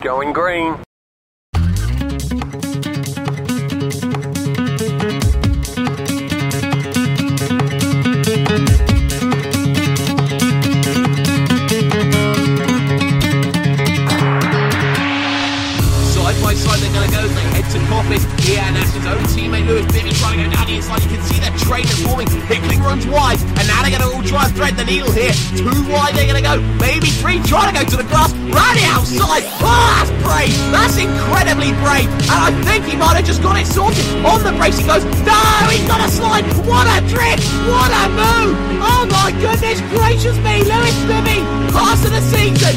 Going green. By side they're going to go, they head to Coppice. Yeah, and that's his own teammate Lewis Bibby trying to go down the inside. You can see that train is forming. Hickling runs wide, and now they're going to all try and thread the needle here. 2 wide they're going to go, maybe 3 trying to go to the grass. Right outside, oh that's brave, that's incredibly brave. And I think he might have just got it sorted. On the brace he goes, no, he's got a slide. What a trick, what a move. Oh my goodness gracious me, Lewis Bibby, pass of the season.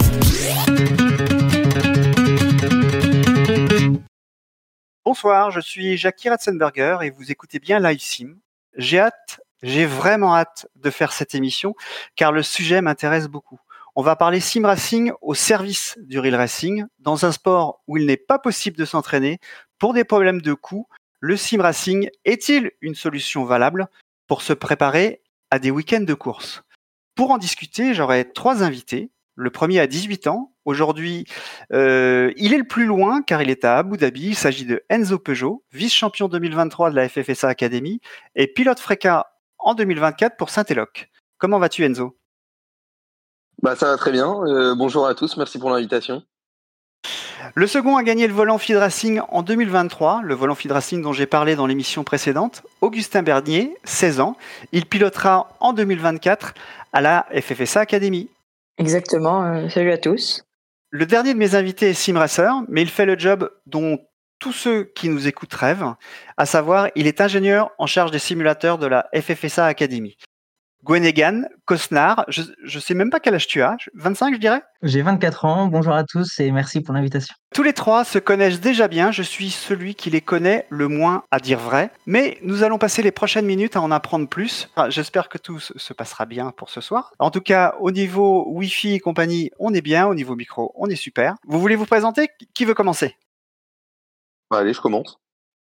Bonsoir, je suis Jackie Ratzenberger et vous écoutez bien Live Sim. J'ai vraiment hâte de faire cette émission car le sujet m'intéresse beaucoup. On va parler sim racing au service du real racing. Dans un sport où il n'est pas possible de s'entraîner pour des problèmes de coût, le sim racing est-il une solution valable pour se préparer à des week-ends de course? Pour en discuter, j'aurai 3 invités. Le premier a 18 ans. Aujourd'hui, il est le plus loin car il est à Abu Dhabi. Il s'agit de Enzo Peugeot, vice-champion 2023 de la FFSA Academy et pilote FRECA en 2024 pour Saint-Éloque. Comment vas-tu, Enzo ? Ça va très bien. Bonjour à tous, merci pour l'invitation. Le second a gagné le volant Feed Racing en 2023, le volant Feed Racing dont j'ai parlé dans l'émission précédente. Augustin Bernier, 16 ans. Il pilotera en 2024 à la FFSA Academy. Exactement, salut à tous. Le dernier de mes invités est sim racer, mais il fait le job dont tous ceux qui nous écoutent rêvent, à savoir, il est ingénieur en charge des simulateurs de la FFSA Academy. Gwenegan Cosnar, je sais même pas quel âge tu as, 25 je dirais ? J'ai 24 ans, bonjour à tous et merci pour l'invitation. Tous les 3 se connaissent déjà bien, je suis celui qui les connaît le moins à dire vrai, mais nous allons passer les prochaines minutes à en apprendre plus. J'espère que tout se passera bien pour ce soir. En tout cas, au niveau Wi-Fi et compagnie, on est bien, au niveau micro, on est super. Vous voulez vous présenter ? Qui veut commencer ? Allez, je commence.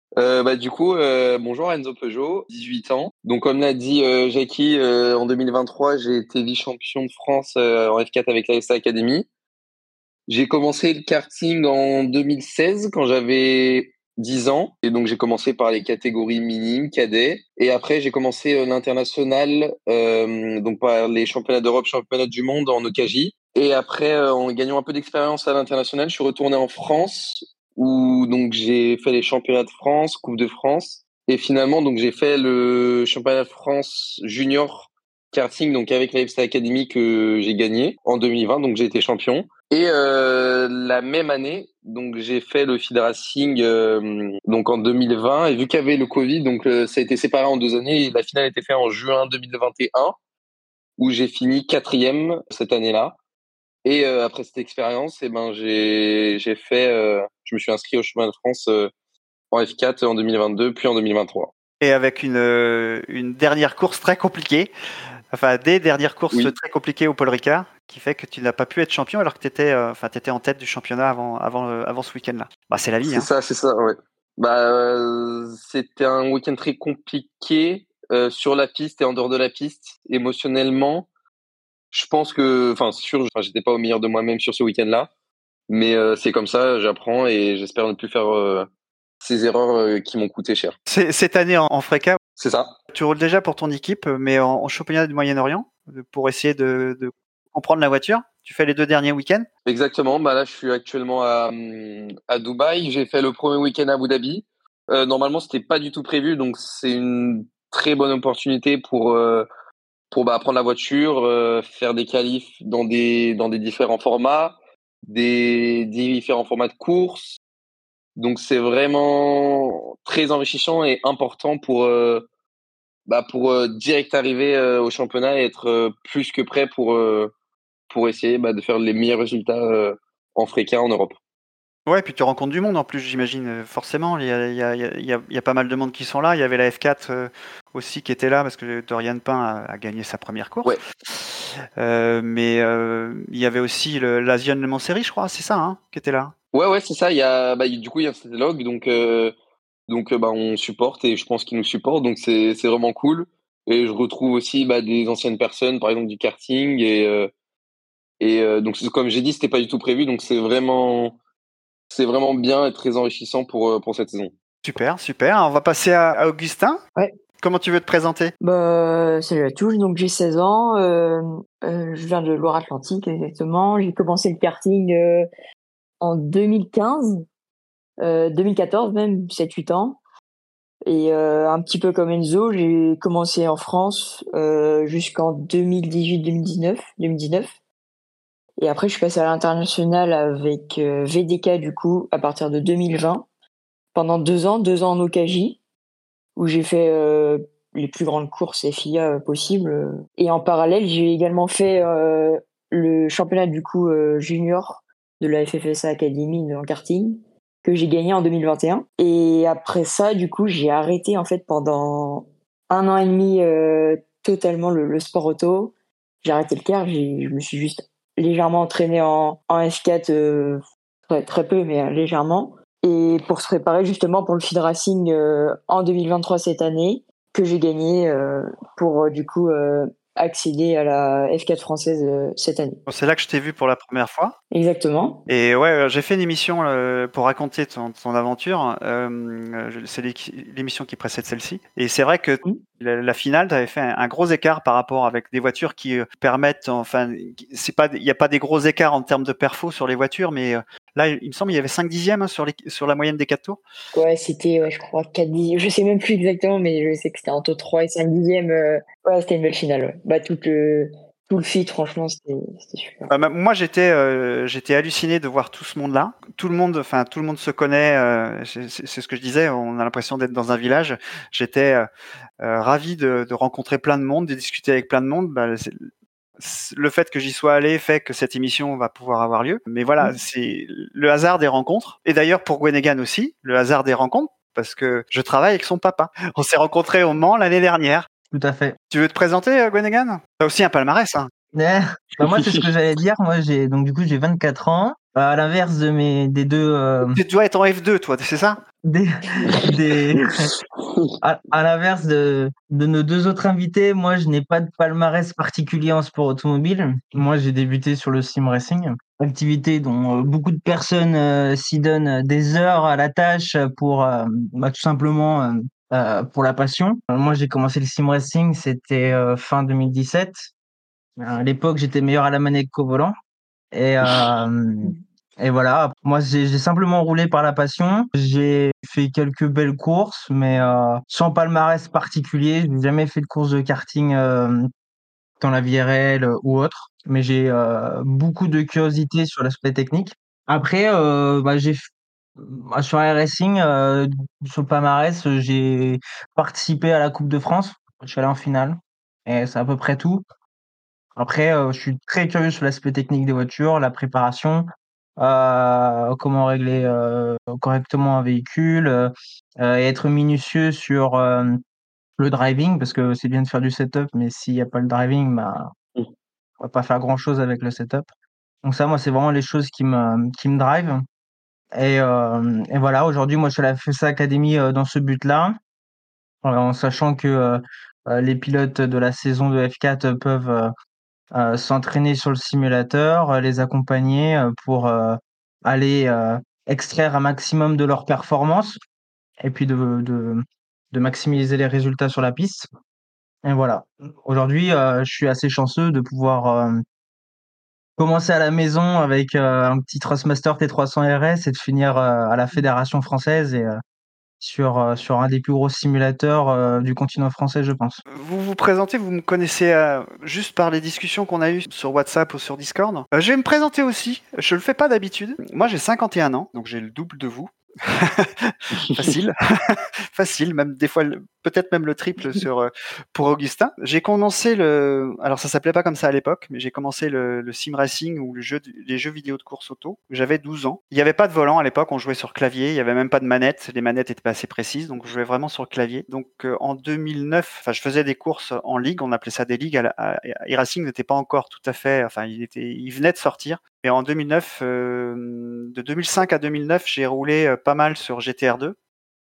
Bonjour Enzo Peugeot, 18 ans. Donc comme l'a dit Jackie, en 2023, j'ai été vice-champion de France en F4 avec la FFSA Academy. J'ai commencé le karting en 2016 quand j'avais 10 ans. Et donc j'ai commencé par les catégories minimes, cadets. Et après j'ai commencé l'international, donc par les championnats d'Europe, championnats du monde en OKJ. Et après, en gagnant un peu d'expérience à l'international, je suis retourné en France où donc j'ai fait les championnats de France, Coupe de France, et finalement donc j'ai fait le championnat de France junior karting donc avec la FFSA Academy que j'ai gagné en 2020, donc j'ai été champion. Et la même année, donc j'ai fait le Feed Racing donc en 2020, et vu qu'il y avait le Covid, donc ça a été séparé en 2 années. Et la finale a été faite en juin 2021 où j'ai fini 4e cette année-là. Et après cette expérience, j'ai fait, je me suis inscrit au championnat de France en F4 en 2022, puis en 2023. Et avec une dernière course très compliquée, enfin des dernières courses très compliquées au Paul Ricard, qui fait que tu n'as pas pu être champion alors que tu étais en tête du championnat avant ce week-end-là. C'est la vie. C'est ça, ouais. C'était un week-end très compliqué sur la piste et en dehors de la piste, émotionnellement. Je pense que, j'étais pas au meilleur de moi-même sur ce week-end-là, mais c'est comme ça, j'apprends et j'espère ne plus faire ces erreurs qui m'ont coûté cher. Cette année en FRECA, c'est ça. Tu roules déjà pour ton équipe, mais en championnat du Moyen-Orient, pour essayer de comprendre la voiture. Tu fais les 2 derniers week-ends ? Exactement. Là, je suis actuellement à Dubaï. J'ai fait le premier week-end à Abu Dhabi. Normalement, c'était pas du tout prévu, donc c'est une très bonne opportunité pour apprendre la voiture, faire des qualifs dans des différents formats, des différents formats de course. Donc c'est vraiment très enrichissant et important pour direct arriver au championnat et être plus que prêt pour essayer de faire les meilleurs résultats en FRECA en Europe. Ouais, puis tu rencontres du monde en plus, j'imagine. Forcément, il y a pas mal de monde qui sont là. Il y avait la F4 aussi qui était là parce que Dorian Pain a gagné sa première course. Ouais. Mais il y avait aussi l'Asian Le Mans Series, je crois, c'est ça, qui était là. Ouais, c'est ça. Il y a Saint-Éloque, donc on supporte et je pense qu'ils nous supportent, donc c'est vraiment cool. Et je retrouve aussi des anciennes personnes, par exemple du karting et donc comme j'ai dit, c'était pas du tout prévu, donc c'est vraiment c'est vraiment bien et très enrichissant pour cette saison. Super, super. On va passer à Augustin. Ouais. Comment tu veux te présenter? Salut à tous, donc j'ai 16 ans, je viens de Loire-Atlantique exactement. J'ai commencé le karting en 2015, 2014 même, 7-8 ans. Et un petit peu comme Enzo, j'ai commencé en France jusqu'en 2019. Et après, je suis passé à l'international avec VDK du coup à partir de 2020 pendant 2 ans en Okagi où j'ai fait les plus grandes courses FIA possibles. Et en parallèle, j'ai également fait le championnat du coup junior de la FFSA Academy en karting que j'ai gagné en 2021. Et après ça, du coup, j'ai arrêté en fait pendant 1 an et demi totalement le sport auto. J'ai arrêté le kart, je me suis juste légèrement entraîné en F4, très peu, mais légèrement. Et pour se préparer justement pour le feed racing en 2023 cette année, que j'ai gagné pour du coup accéder à la F4 française cette année. Bon, c'est là que je t'ai vu pour la première fois. Exactement. Et ouais, j'ai fait une émission pour raconter ton aventure. C'est l'émission qui précède celle-ci. Et c'est vrai que la finale, tu avais fait un gros écart par rapport avec des voitures qui permettent, enfin, il n'y a pas des gros écarts en termes de perfo sur les voitures, mais là, il me semble qu'il y avait 5 dixièmes hein, sur la moyenne des 4 tours. Ouais, c'était, je crois, 4 dixièmes. Je sais même plus exactement, mais je sais que c'était entre 3 et 5 dixièmes. Ouais, c'était une belle finale. Ouais. Bah, tout le feat, franchement, c'était super. Moi, j'étais halluciné de voir tout ce monde-là. Tout le monde se connaît. C'est ce que je disais. On a l'impression d'être dans un village. J'étais ravi de rencontrer plein de monde, de discuter avec plein de monde. Le fait que j'y sois allé fait que cette émission va pouvoir avoir lieu. Mais voilà, c'est le hasard des rencontres. Et d'ailleurs, pour Gwenegan aussi, le hasard des rencontres, parce que je travaille avec son papa. On s'est rencontrés au Mans l'année dernière. Tout à fait. Tu veux te présenter, Gwenegan? T'as aussi un palmarès, hein. Moi, c'est ce que j'allais dire. Moi, j'ai 24 ans. À l'inverse des deux. Tu dois être en F2, toi, c'est ça? À l'inverse de nos deux autres invités, moi, je n'ai pas de palmarès particulier en sport automobile. Moi, j'ai débuté sur le sim racing, activité dont beaucoup de personnes s'y donnent des heures à la tâche pour tout simplement pour la passion. Moi, j'ai commencé le sim racing, c'était fin 2017. À l'époque, j'étais meilleur à la manette qu'au volant. Et voilà, moi j'ai simplement roulé par la passion. J'ai fait quelques belles courses, mais sans palmarès particulier. Je n'ai jamais fait de course de karting dans la vie réelle ou autre. Mais j'ai beaucoup de curiosité sur l'aspect technique. Après, sur Air Racing, sur le palmarès, j'ai participé à la Coupe de France. Je suis allé en finale. Et c'est à peu près tout. Après, je suis très curieux sur l'aspect technique des voitures, la préparation, comment régler correctement un véhicule, et être minutieux sur le driving, parce que c'est bien de faire du setup, mais s'il n'y a pas le driving, on va pas faire grand-chose avec le setup. Donc ça, moi, c'est vraiment les choses qui me drive. Et voilà, aujourd'hui, moi, je suis à la FSA Academy dans ce but-là, en sachant que les pilotes de la saison de F4 peuvent s'entraîner sur le simulateur, les accompagner pour aller extraire un maximum de leur performance et puis de maximiser les résultats sur la piste. Et voilà. Aujourd'hui, je suis assez chanceux de pouvoir commencer à la maison avec un petit Thrustmaster T300 RS et de finir à la Fédération française et sur un des plus gros simulateurs du continent français, je pense. Vous vous présentez, vous me connaissez juste par les discussions qu'on a eues sur WhatsApp ou sur Discord. Je vais me présenter aussi, je le fais pas d'habitude. Moi j'ai 51 ans, donc j'ai le double de vous. Facile, facile, même des fois peut-être même le triple pour Augustin. J'ai commencé alors ça s'appelait pas comme ça à l'époque, mais j'ai commencé le sim racing ou les jeux vidéo de course auto. J'avais 12 ans. Il n'y avait pas de volant à l'époque, on jouait sur clavier. Il y avait même pas de manette. Les manettes étaient pas assez précises, donc je jouais vraiment sur le clavier. Donc en 2009, je faisais des courses en ligue. On appelait ça des ligues. E-Racing n'était pas encore tout à fait. Il venait de sortir. Et en 2009, de 2005 à 2009, j'ai roulé pas mal sur GTR2.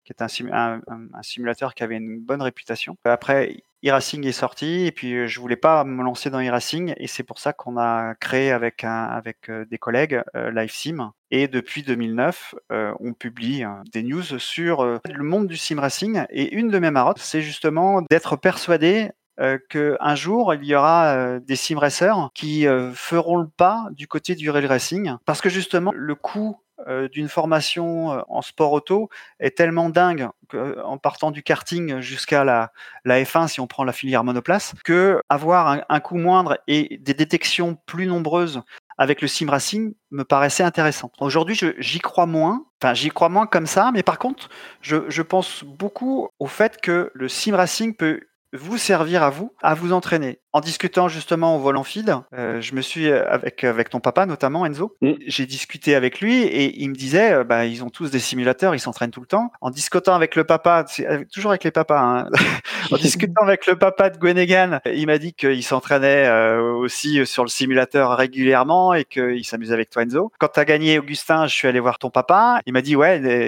qui est un simulateur qui avait une bonne réputation. Après, e-racing est sorti et puis je voulais pas me lancer dans e-racing et c'est pour ça qu'on a créé avec des collègues LiveSim. Et depuis 2009, on publie des news sur le monde du sim racing. Et une de mes marottes, c'est justement d'être persuadé qu'un jour, il y aura des sim racers qui feront le pas du côté du rail racing. Parce que justement, le coût d'une formation en sport auto est tellement dingue en partant du karting jusqu'à la F1 si on prend la filière monoplace, que avoir un coût moindre et des détections plus nombreuses avec le sim racing me paraissait intéressant. Aujourd'hui, j'y crois moins. Enfin, j'y crois moins comme ça, mais par contre, je pense beaucoup au fait que le sim racing peut vous servir à vous entraîner. En discutant justement au volant feed, je me suis avec ton papa notamment Enzo, j'ai discuté avec lui et il me disait ils ont tous des simulateurs, ils s'entraînent tout le temps. En discutant avec le papa, toujours avec les papas, hein, en discutant avec le papa de Gwenegan, il m'a dit qu'il s'entraînait aussi sur le simulateur régulièrement et qu'il s'amusait avec toi Enzo. Quand tu as gagné Augustin, je suis allé voir ton papa, il m'a dit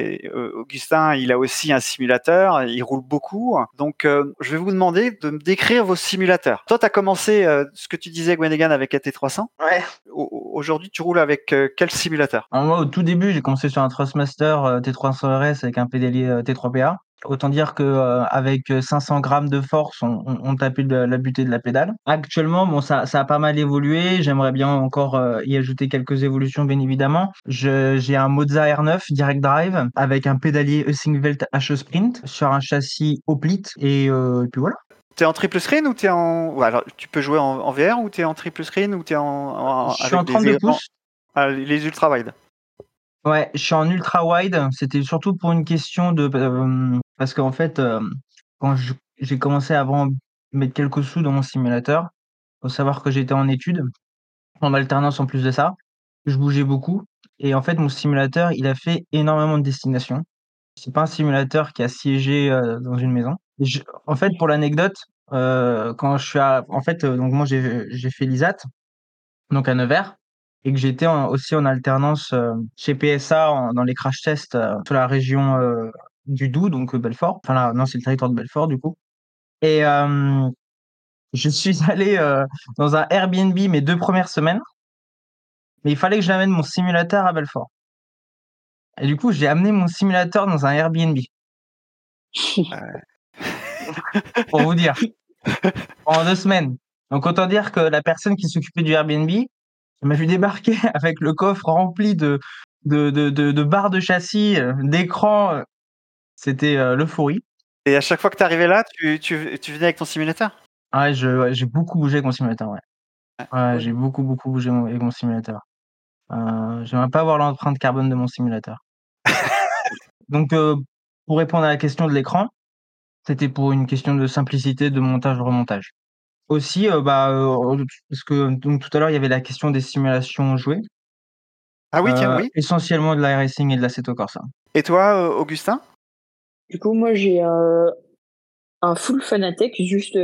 Augustin, il a aussi un simulateur, il roule beaucoup. Donc je vais vous demander de me décrire vos simulateurs. Toi, tu as commencé ce que tu disais, Gwenegan, avec AT300. Ouais. Aujourd'hui, tu roules avec quel simulateur? Alors moi, au tout début, j'ai commencé sur un Thrustmaster T300 RS avec un pédalier T3PA. Autant dire que avec 500 grammes de force, on tapait la butée de la pédale. Actuellement, bon, ça a pas mal évolué. J'aimerais bien encore y ajouter quelques évolutions, bien évidemment. J'ai un Moza R9 Direct Drive avec un pédalier Singvelt HE Sprint sur un châssis Hoplite et puis voilà. T'es en triple screen ou t'es en... Ouais, alors, tu peux jouer en VR ou t'es en triple screen ou t'es Je suis en 32 pouces. Les ultra wide. Ouais, je suis en ultra wide. C'était surtout pour une question de parce qu'en fait, quand j'ai commencé à vraiment mettre quelques sous dans mon simulateur, faut savoir que j'étais en études, en alternance en plus de ça. Je bougeais beaucoup et en fait, mon simulateur, il a fait énormément de destinations. C'est pas un simulateur qui a siégé dans une maison. En fait, pour l'anecdote, quand je suis en fait, donc moi j'ai fait l'ISAT, donc à Nevers. Et que j'étais aussi en alternance chez PSA dans les crash tests sur la région du Doubs, donc Belfort. Enfin là, non, c'est le territoire de Belfort du coup. Et je suis allé dans un Airbnb mes 2 premières semaines, mais il fallait que j'amène mon simulateur à Belfort. Et du coup, j'ai amené mon simulateur dans un Airbnb. Pour vous dire, pendant 2 semaines. Donc autant dire que la personne qui s'occupait du Airbnb, elle m'a vu débarquer avec le coffre rempli de barres de châssis, d'écrans. C'était l'euphorie. Et à chaque fois que tu arrivais là, tu venais avec ton simulateur? Ouais, j'ai beaucoup bougé avec mon simulateur, ouais. Ouais, j'ai beaucoup bougé avec mon simulateur. J'aimerais pas avoir l'empreinte carbone de mon simulateur. Donc, pour répondre à la question de l'écran, c'était pour une question de simplicité de montage-remontage. Aussi, parce que donc tout à l'heure, il y avait la question des simulations jouées. Ah oui, tiens, oui. Essentiellement de l'iRacing et de l'Assetto Corsa. Et toi, Augustin? Du coup, moi, j'ai un full Fanatec, juste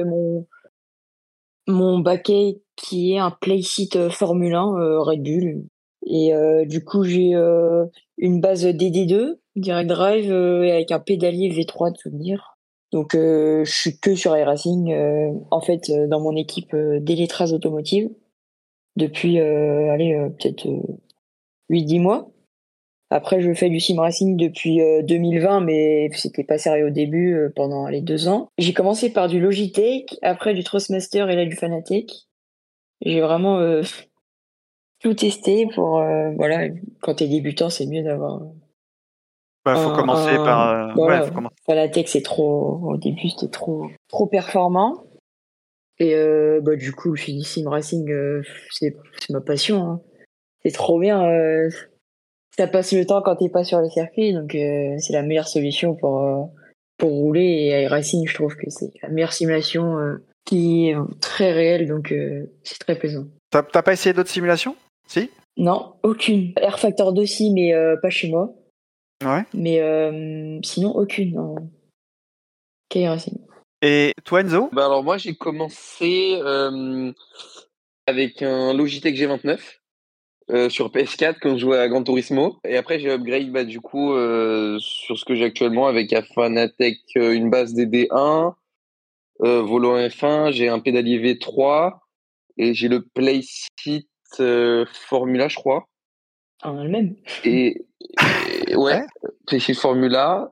mon baquet qui est un Playseat Formule 1 Red Bull. Et du coup, j'ai une base DD2, Direct Drive, avec un pédalier V3 de souvenir. Donc, je suis que sur iRacing, en fait, dans mon équipe d'Eletras Automotive, depuis, peut-être 8-10 mois. Après, je fais du sim racing depuis 2020, mais c'était pas sérieux au début, pendant les 2 ans. J'ai commencé par du Logitech, après du Thrustmaster et là du Fanatec. J'ai vraiment tout testé pour voilà. Quand t'es débutant, c'est mieux d'avoir. Faut commencer par. Voilà. Ouais, faut commencer. Fanatec, c'est trop. Au début, c'était trop performant. Et du coup, je me suis dit sim racing, c'est ma passion. Hein. C'est trop bien. Ça passe le temps quand t'es pas sur le circuit, donc c'est la meilleure solution pour rouler. Et iRacing, je trouve que c'est la meilleure simulation qui est très réelle, donc c'est très plaisant. T'as pas essayé d'autres simulations? Si? Non, aucune. Air Factor 2 si, mais pas chez moi. Ouais. Mais sinon, aucune. Non. iRacing. Et toi, Enzo? Alors moi, j'ai commencé avec un Logitech G29. sur PS4 quand je jouais à Gran Turismo. Et après, j'ai upgrade du coup sur ce que j'ai actuellement avec un Fanatec, une base DD1, volant F1, j'ai un pédalier V3 et j'ai le Playseat Formula, je crois. On a le même. Et ouais, Playseat Formula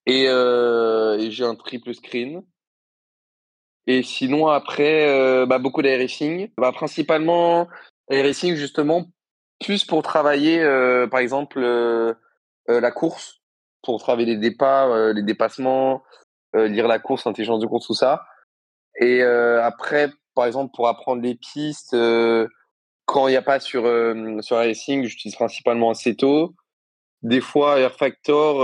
et j'ai un triple screen. Et sinon après, beaucoup d'iRacing. Principalement iRacing justement plus pour travailler, par exemple, la course, pour travailler les départs, les dépassements, lire la course, l'intelligence de course, tout ça. Et après, par exemple, pour apprendre les pistes, quand il n'y a pas sur iRacing, j'utilise principalement Assetto. Des fois Air Factor,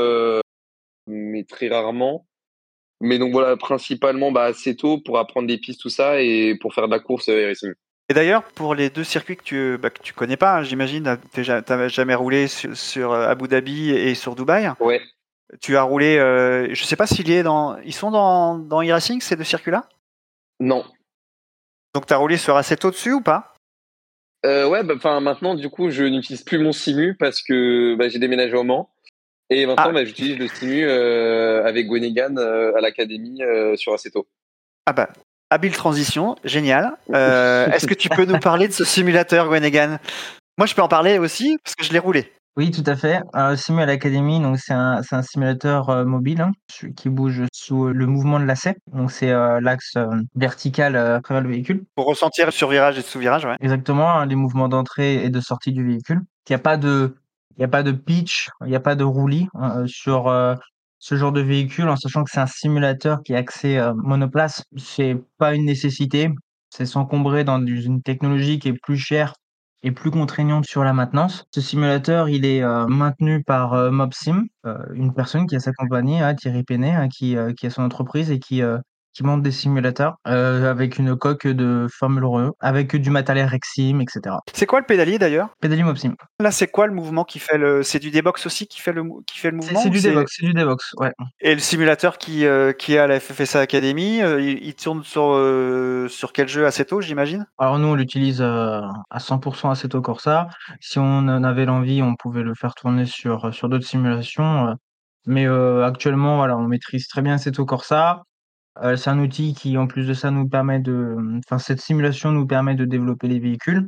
mais très rarement. Mais donc voilà, principalement Assetto pour apprendre les pistes, tout ça, et pour faire de la course iRacing. Et d'ailleurs, pour les 2 circuits que tu connais pas, hein, j'imagine, t'as jamais roulé sur Abu Dhabi et sur Dubaï. Ouais. Tu as roulé, je sais pas ils sont dans iRacing, ces 2 circuits-là? Non. Donc tu as roulé sur Assetto dessus ou pas? Ouais, maintenant, du coup, je n'utilise plus mon Simu parce que j'ai déménagé au Mans. Et maintenant, j'utilise le Simu avec Gwennegan à l'académie sur Assetto. Habile transition, génial. Est-ce que tu peux nous parler de ce simulateur Gwennegan? Moi, je peux en parler aussi parce que je l'ai roulé. Oui, tout à fait. Simu à l'Académie, donc c'est un simulateur mobile qui bouge sous le mouvement de lacet. Donc c'est l'axe vertical à travers le véhicule. Pour ressentir sur virage et sous virage, ouais. Exactement, les mouvements d'entrée et de sortie du véhicule. Il n'y a pas de pitch, il n'y a pas de roulis sur ce genre de véhicule, en sachant que c'est un simulateur qui est axé monoplace. C'est pas une nécessité. C'est s'encombrer dans une technologie qui est plus chère et plus contraignante sur la maintenance. Ce simulateur, il est maintenu par Mobsim, une personne qui a sa compagnie, Thierry Penet, qui a son entreprise et qui monte des simulateurs avec une coque de Formule 1, avec du matériel Rexim, etc. C'est quoi le pédalier d'ailleurs? Pédalier Mobsim. Là, c'est quoi le mouvement qui fait c'est du D-Box aussi qui fait le mouvement? C'est du D-Box, ouais. Et le simulateur qui est à la FFSA Academy, il tourne sur quel jeu? Assetto, j'imagine? Alors nous, on l'utilise à 100% Assetto Corsa. Si on en avait l'envie, on pouvait le faire tourner sur d'autres simulations. Mais actuellement, voilà, on maîtrise très bien Assetto Corsa. C'est un outil qui, en plus de ça, cette simulation nous permet de développer les véhicules.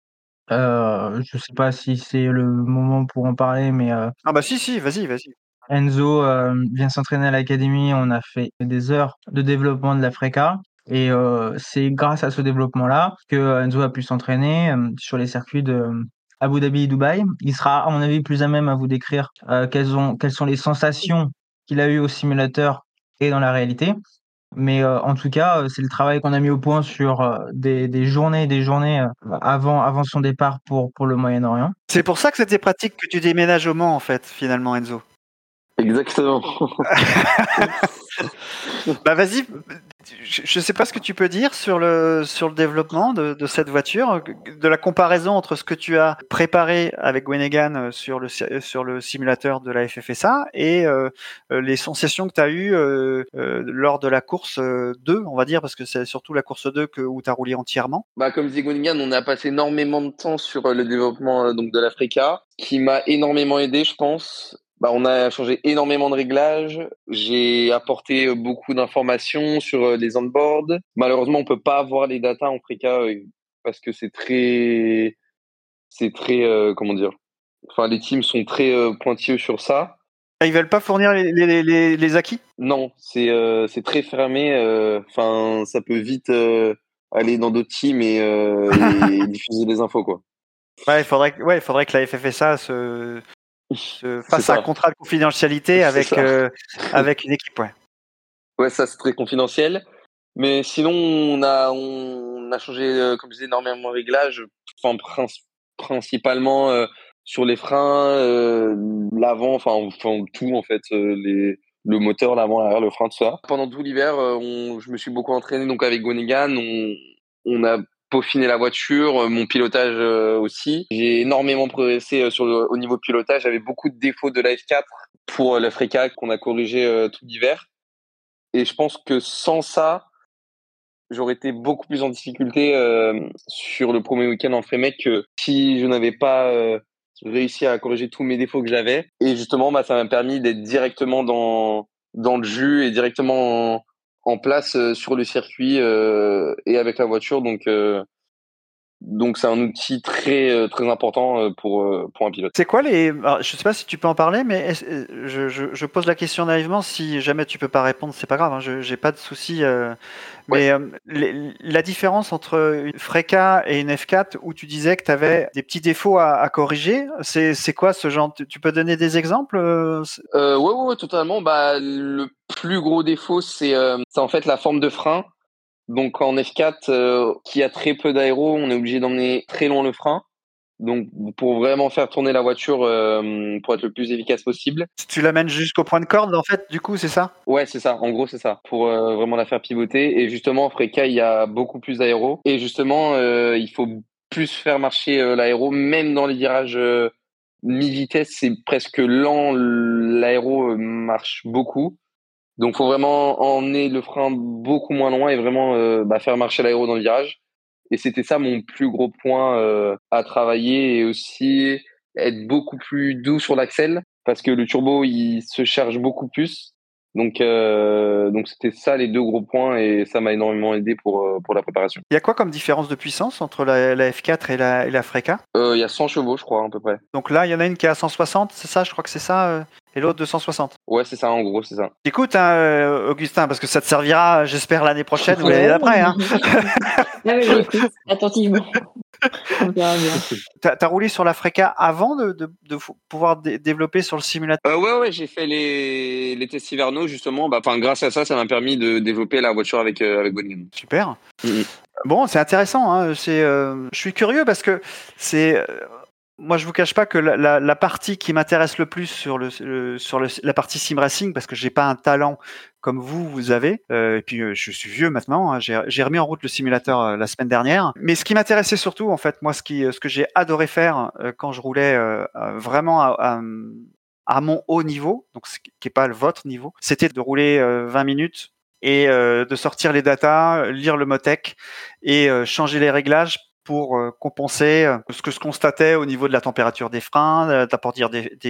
Je sais pas si c'est le moment pour en parler, mais Si, vas-y. Enzo vient s'entraîner à l'académie. On a fait des heures de développement de la FRECA. Et c'est grâce à ce développement-là que Enzo a pu s'entraîner sur les circuits de Abu Dhabi et Dubaï. Il sera, à mon avis, plus à même à vous décrire quelles sont les sensations qu'il a eues au simulateur et dans la réalité. Mais en tout cas, c'est le travail qu'on a mis au point sur des journées et des journées avant son départ pour le Moyen-Orient. C'est pour ça que c'était pratique que tu déménages au Mans, en fait, finalement, Enzo. Exactement. Vas-y, je sais pas ce que tu peux dire sur le développement de cette voiture, de la comparaison entre ce que tu as préparé avec Gwennegan sur le simulateur de la FFSA et les sensations que tu as eues lors de la course 2, on va dire, parce que c'est surtout la course 2 où tu as roulé entièrement. Comme disait Gwennegan, on a passé énormément de temps sur le développement donc de l'Africa, qui m'a énormément aidé, je pense. On a changé énormément de réglages. J'ai apporté beaucoup d'informations sur les onboards. Malheureusement, on peut pas avoir les datas en Africa parce que c'est très, comment dire. Enfin, les teams sont très pointilleux sur ça. Ils veulent pas fournir les acquis? Non, c'est très fermé. Enfin, ça peut vite aller dans d'autres teams et diffuser des infos, quoi. Ouais, il faudrait que la FFSA se fasse un contrat de confidentialité avec une équipe, ouais. Ouais, ça c'est très confidentiel. Mais sinon, on a changé, comme je disais, énormément de réglages. Enfin, principalement sur les freins, l'avant, enfin tout en fait, le moteur, l'avant, l'arrière, le frein, tout ça. Pendant tout l'hiver, je me suis beaucoup entraîné donc avec Gwennegan. On a peaufiné la voiture, mon pilotage aussi. J'ai énormément progressé au niveau pilotage. J'avais beaucoup de défauts de la F4 pour l'Africa qu'on a corrigé tout l'hiver. Et je pense que sans ça, j'aurais été beaucoup plus en difficulté sur le premier week-end en Freimek que si je n'avais pas réussi à corriger tous mes défauts que j'avais. Et justement, ça m'a permis d'être directement dans le jus et directement en place sur le circuit et avec la voiture. Donc c'est un outil très très important pour un pilote. C'est quoi alors, je sais pas si tu peux en parler, mais je pose la question naïvement. Si jamais tu peux pas répondre, c'est pas grave. Hein, j'ai pas de souci. Mais la différence entre une Freca et une F4 où tu disais que tu avais des petits défauts à corriger, c'est quoi ce genre? Tu peux donner des exemples? Ouais, totalement. Le plus gros défaut, c'est en fait la forme de frein. Donc en F4, qui a très peu d'aéro, on est obligé d'emmener très loin le frein. Donc pour vraiment faire tourner la voiture, pour être le plus efficace possible. Tu l'amènes jusqu'au point de corde, en fait, du coup, c'est ça? Ouais, c'est ça. En gros, c'est ça. Pour vraiment la faire pivoter. Et justement, en Freca, il y a beaucoup plus d'aéro. Et justement, il faut plus faire marcher l'aéro, même dans les virages mi-vitesse, c'est presque lent. L'aéro marche beaucoup. Donc, faut vraiment emmener le frein beaucoup moins loin et vraiment faire marcher l'aéro dans le virage. Et c'était ça mon plus gros point à travailler, et aussi être beaucoup plus doux sur l'axel parce que le turbo il se charge beaucoup plus. Donc c'était ça les deux gros points, et ça m'a énormément aidé pour la préparation. Il y a quoi comme différence de puissance entre la F4 et la Freca? Il y a 100 chevaux, je crois, à peu près. Donc là, il y en a une qui est à 160, c'est ça? Je crois que c'est ça, et l'autre de 160. Ouais, c'est ça, en gros, c'est ça. Écoute, Augustin, parce que ça te servira, j'espère, l'année prochaine ou l'année d'après. Hein. Ah, j'écoute attentivement. On verra bien. T'as roulé sur la Freca avant de pouvoir développer sur le simulateur? Ouais, j'ai fait les tests hivernaux, justement. Grâce à ça m'a permis de développer la voiture avec Groningen. Super. Bon, c'est intéressant. Hein. Je suis curieux parce que c'est... Moi, je vous cache pas que la partie qui m'intéresse le plus sur la partie sim racing, parce que j'ai pas un talent comme vous avez, et puis je suis vieux maintenant. Hein, j'ai remis en route le simulateur la semaine dernière. Mais ce qui m'intéressait surtout, en fait, moi, ce que j'ai adoré faire quand je roulais vraiment à mon haut niveau, donc ce qui est pas votre niveau, c'était de rouler 20 minutes et de sortir les datas, lire le Motec et changer les réglages pour compenser ce que je constatais au niveau de la température des freins, de la température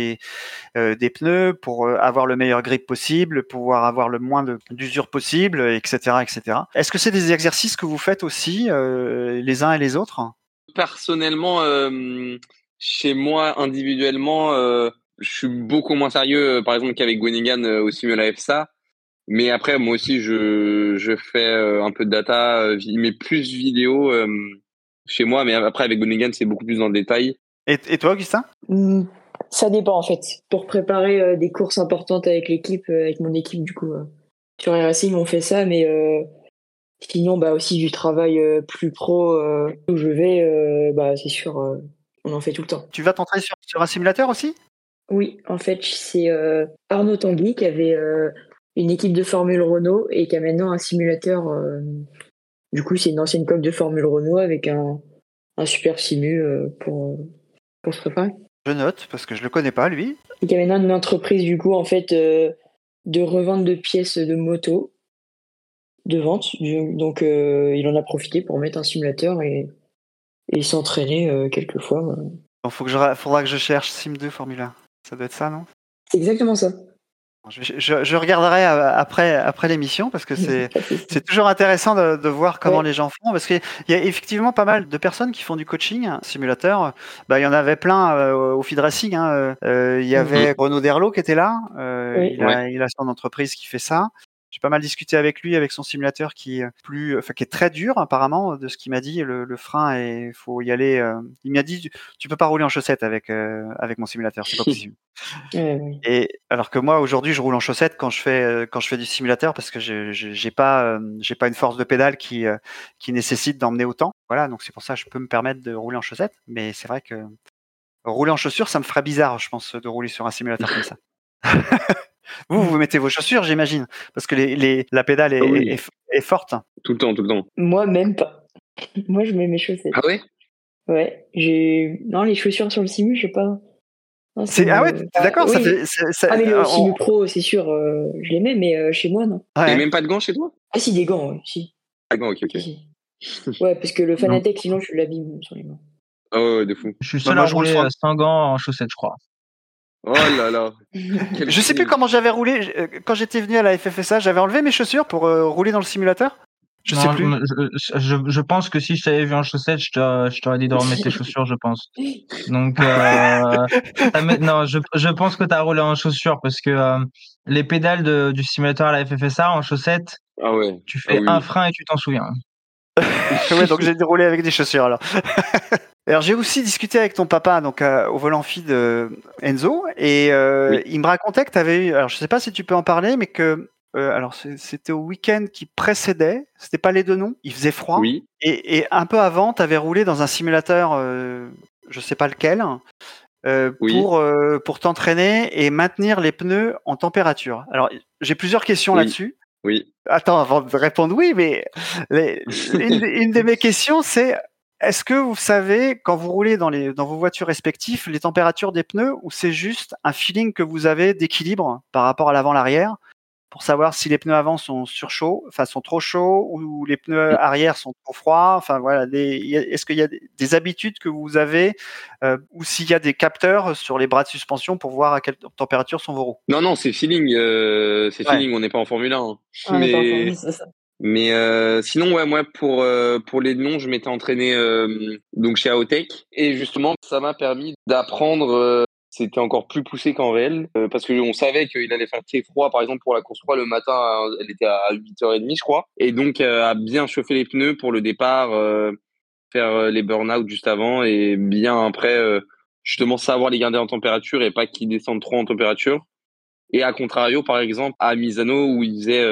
des pneus, pour avoir le meilleur grip possible, pouvoir avoir le moins d'usure possible, etc., etc. Est-ce que c'est des exercices que vous faites aussi les uns et les autres? Personnellement, chez moi individuellement, je suis beaucoup moins sérieux, par exemple, qu'avec Groningen au Simula FSA. Mais après, moi aussi, je fais un peu de data, mais plus vidéo chez moi. Mais après, avec Groningen, c'est beaucoup plus dans le détail. Et toi, Augustin? Ça dépend, en fait. Pour préparer des courses importantes avec l'équipe, avec mon équipe, du coup, sur iRacing, on fait ça, mais sinon, aussi du travail plus pro où je vais, c'est sûr, on en fait tout le temps. Tu vas t'entraîner sur un simulateur aussi? Oui, en fait, c'est Arnaud Tanguy qui avait une équipe de Formule Renault et qui a maintenant un simulateur. Du coup, c'est une ancienne coque de Formule Renault avec un super simu pour se préparer. Je note parce que je le connais pas, lui. Et qui a maintenant une entreprise, du coup, en fait, de revente de pièces de moto, de vente. Donc, il en a profité pour mettre un simulateur et s'entraîner quelques fois. Donc, faudra que je cherche Sim2 Formule 1. Ça doit être ça, non? C'est exactement ça. Je regarderai après l'émission parce que c'est toujours intéressant de voir comment les gens font, parce qu'il y a effectivement pas mal de personnes qui font du coaching simulateur. Il y en avait plein au Feed Racing. Hein. Il y avait Renaud Derlot qui était là. Il a son entreprise qui fait ça. J'ai pas mal discuté avec lui, avec son simulateur qui est très dur apparemment, de ce qu'il m'a dit. Le frein, il faut y aller. Il m'a dit, tu peux pas rouler en chaussettes avec mon simulateur, c'est pas possible. Et alors que moi aujourd'hui, je roule en chaussettes quand je fais du simulateur, parce que j'ai pas une force de pédale qui nécessite d'emmener autant. Voilà, donc c'est pour ça que je peux me permettre de rouler en chaussettes. Mais c'est vrai que rouler en chaussures, ça me ferait bizarre, je pense, de rouler sur un simulateur comme ça. Vous mettez vos chaussures, j'imagine, parce que la pédale est forte. Tout le temps. Moi, même pas. Moi, je mets mes chaussettes. Ah ouais? Ouais. Non, les chaussures sur le simu, je sais pas. Non, t'es d'accord? Oui. Mais le simu pro, c'est sûr, je les mets, mais chez moi, non. Ouais. Et même pas de gants chez toi? Ah si, des gants, si. Ah non, ok. Si. Ouais, parce que le Fanatec, sinon, je l'abîme sur les mains. Ah ouais, de fou. Je suis Bah, seul moi, à je roule rouler sans- sans gants en chaussettes, je crois. Oh là là, quel Je sais plus con. comment j'avais roulé. Quand j'étais venu à la FFSA, j'avais enlevé mes chaussures pour rouler dans le simulateur. Je sais Non, plus. je pense que si je t'avais vu en chaussettes, je t'aurais dit de remettre tes chaussures, je pense. Donc, non, je pense que tu as roulé en chaussures parce que les pédales du simulateur à la FFSA en chaussettes, Ah ouais. tu Ah fais un oui. frein et tu t'en souviens. Ouais, donc j'ai roulé avec des chaussures alors. Alors j'ai aussi discuté avec ton papa donc au volant feed Enzo et Oui. il me racontait que tu avais eu, alors je sais pas si tu peux en parler, mais que alors c'était au week-end qui précédait, c'était pas les deux noms, il faisait froid Oui. et un peu avant tu avais roulé dans un simulateur, je sais pas lequel, Oui. pour t'entraîner et maintenir les pneus en température. Alors j'ai plusieurs questions Oui. là-dessus. Oui. Attends, avant de répondre oui, mais une de mes questions, c'est est-ce que vous savez, quand vous roulez dans vos voitures respectives, les températures des pneus ou c'est juste un feeling que vous avez d'équilibre par rapport à l'avant-l'arrière pour savoir si les pneus avant sont surchauds, enfin sont trop chauds ou les pneus arrière sont trop froids. Enfin voilà, est-ce qu'il y a des habitudes que vous avez ou s'il y a des capteurs sur les bras de suspension pour voir à quelle température sont vos roues? Non, c'est feeling. C'est Ouais. feeling. On n'est pas en Formule 1. Hein. On n'est pas informé, c'est ça. Mais sinon, ouais, moi, pour les noms, je m'étais entraîné donc chez AOTech. Et justement, ça m'a permis d'apprendre. C'était encore plus poussé qu'en réel. Parce qu'on savait qu'il allait faire très froid. Par exemple, pour la course 3, le matin, elle était à 8h30, je crois. Et donc, à bien chauffer les pneus pour le départ, faire les burn-out juste avant. Et bien après, justement, savoir les garder en température et pas qu'ils descendent trop en température. Et à contrario, par exemple, à Misano, où il faisait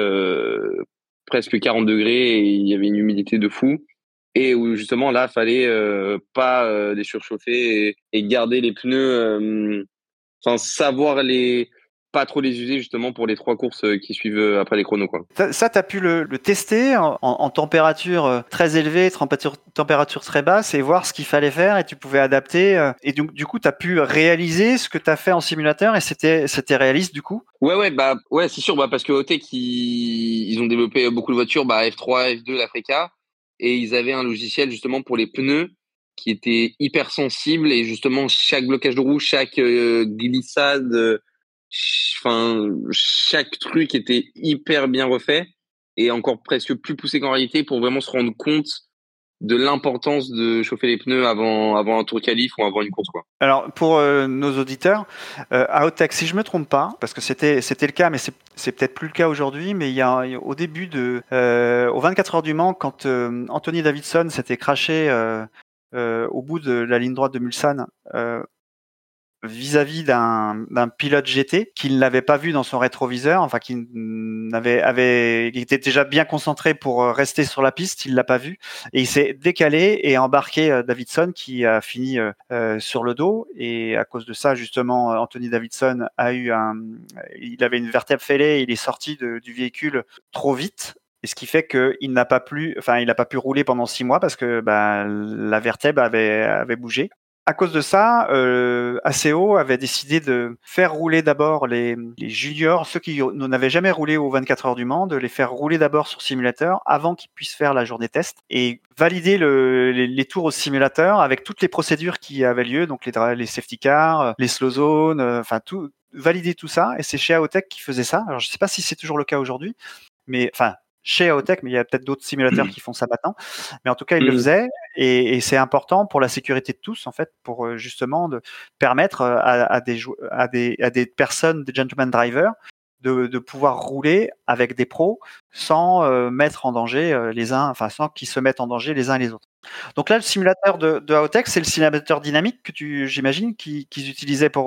presque 40 degrés et il y avait une humidité de fou, et où justement là, fallait pas les surchauffer et garder les pneus, enfin savoir pas trop les user justement pour les 3 courses qui suivent après les chronos, quoi. Ça, tu as pu le tester en température très élevée, température très basse et voir ce qu'il fallait faire et tu pouvais adapter. Et donc, du coup, tu as pu réaliser ce que tu as fait en simulateur et c'était réaliste du coup? Ouais, c'est sûr, parce que Otech, ils ont développé beaucoup de voitures, F3, F2, l'Africa, et ils avaient un logiciel justement pour les pneus qui était hyper sensible et justement chaque blocage de roue, chaque glissade, enfin chaque truc était hyper bien refait et encore presque plus poussé qu'en réalité pour vraiment se rendre compte de l'importance de chauffer les pneus avant un tour qualif ou avant une course, quoi. Alors pour nos auditeurs, AOTech, si je me trompe pas, parce que c'était le cas, mais c'est peut-être plus le cas aujourd'hui, mais il y a au début aux 24 heures du Mans, quand Anthony Davidson s'était crashé au bout de la ligne droite de Mulsanne, vis-à-vis d'un pilote GT qu'il n'avait pas vu dans son rétroviseur, enfin qui il était déjà bien concentré pour rester sur la piste, il l'a pas vu et il s'est décalé et embarqué Davidson qui a fini sur le dos et à cause de ça justement Anthony Davidson il avait une vertèbre fêlée, il est sorti du véhicule trop vite. Et ce qui fait qu'il n'a pas pu rouler pendant 6 mois parce que la vertèbre avait bougé. À cause de ça, ACO avait décidé de faire rouler d'abord les juniors, ceux qui n'avaient jamais roulé aux 24 heures du Mans, de les faire rouler d'abord sur simulateur avant qu'ils puissent faire la journée test et valider les tours au simulateur avec toutes les procédures qui avaient lieu, donc les safety cars, les slow zones, enfin tout, valider tout ça. Et c'est chez AOTech qui faisait ça. Alors je ne sais pas si c'est toujours le cas aujourd'hui, mais enfin chez AOTech, mais il y a peut-être d'autres simulateurs qui font ça maintenant. Mais en tout cas, ils le faisaient et c'est important pour la sécurité de tous, en fait, pour justement de permettre à des personnes, des gentleman drivers, de pouvoir rouler avec des pros sans mettre en danger sans qu'ils se mettent en danger les uns et les autres. Donc là, le simulateur de AOTech, c'est le simulateur dynamique que j'imagine, qu'ils utilisaient pour.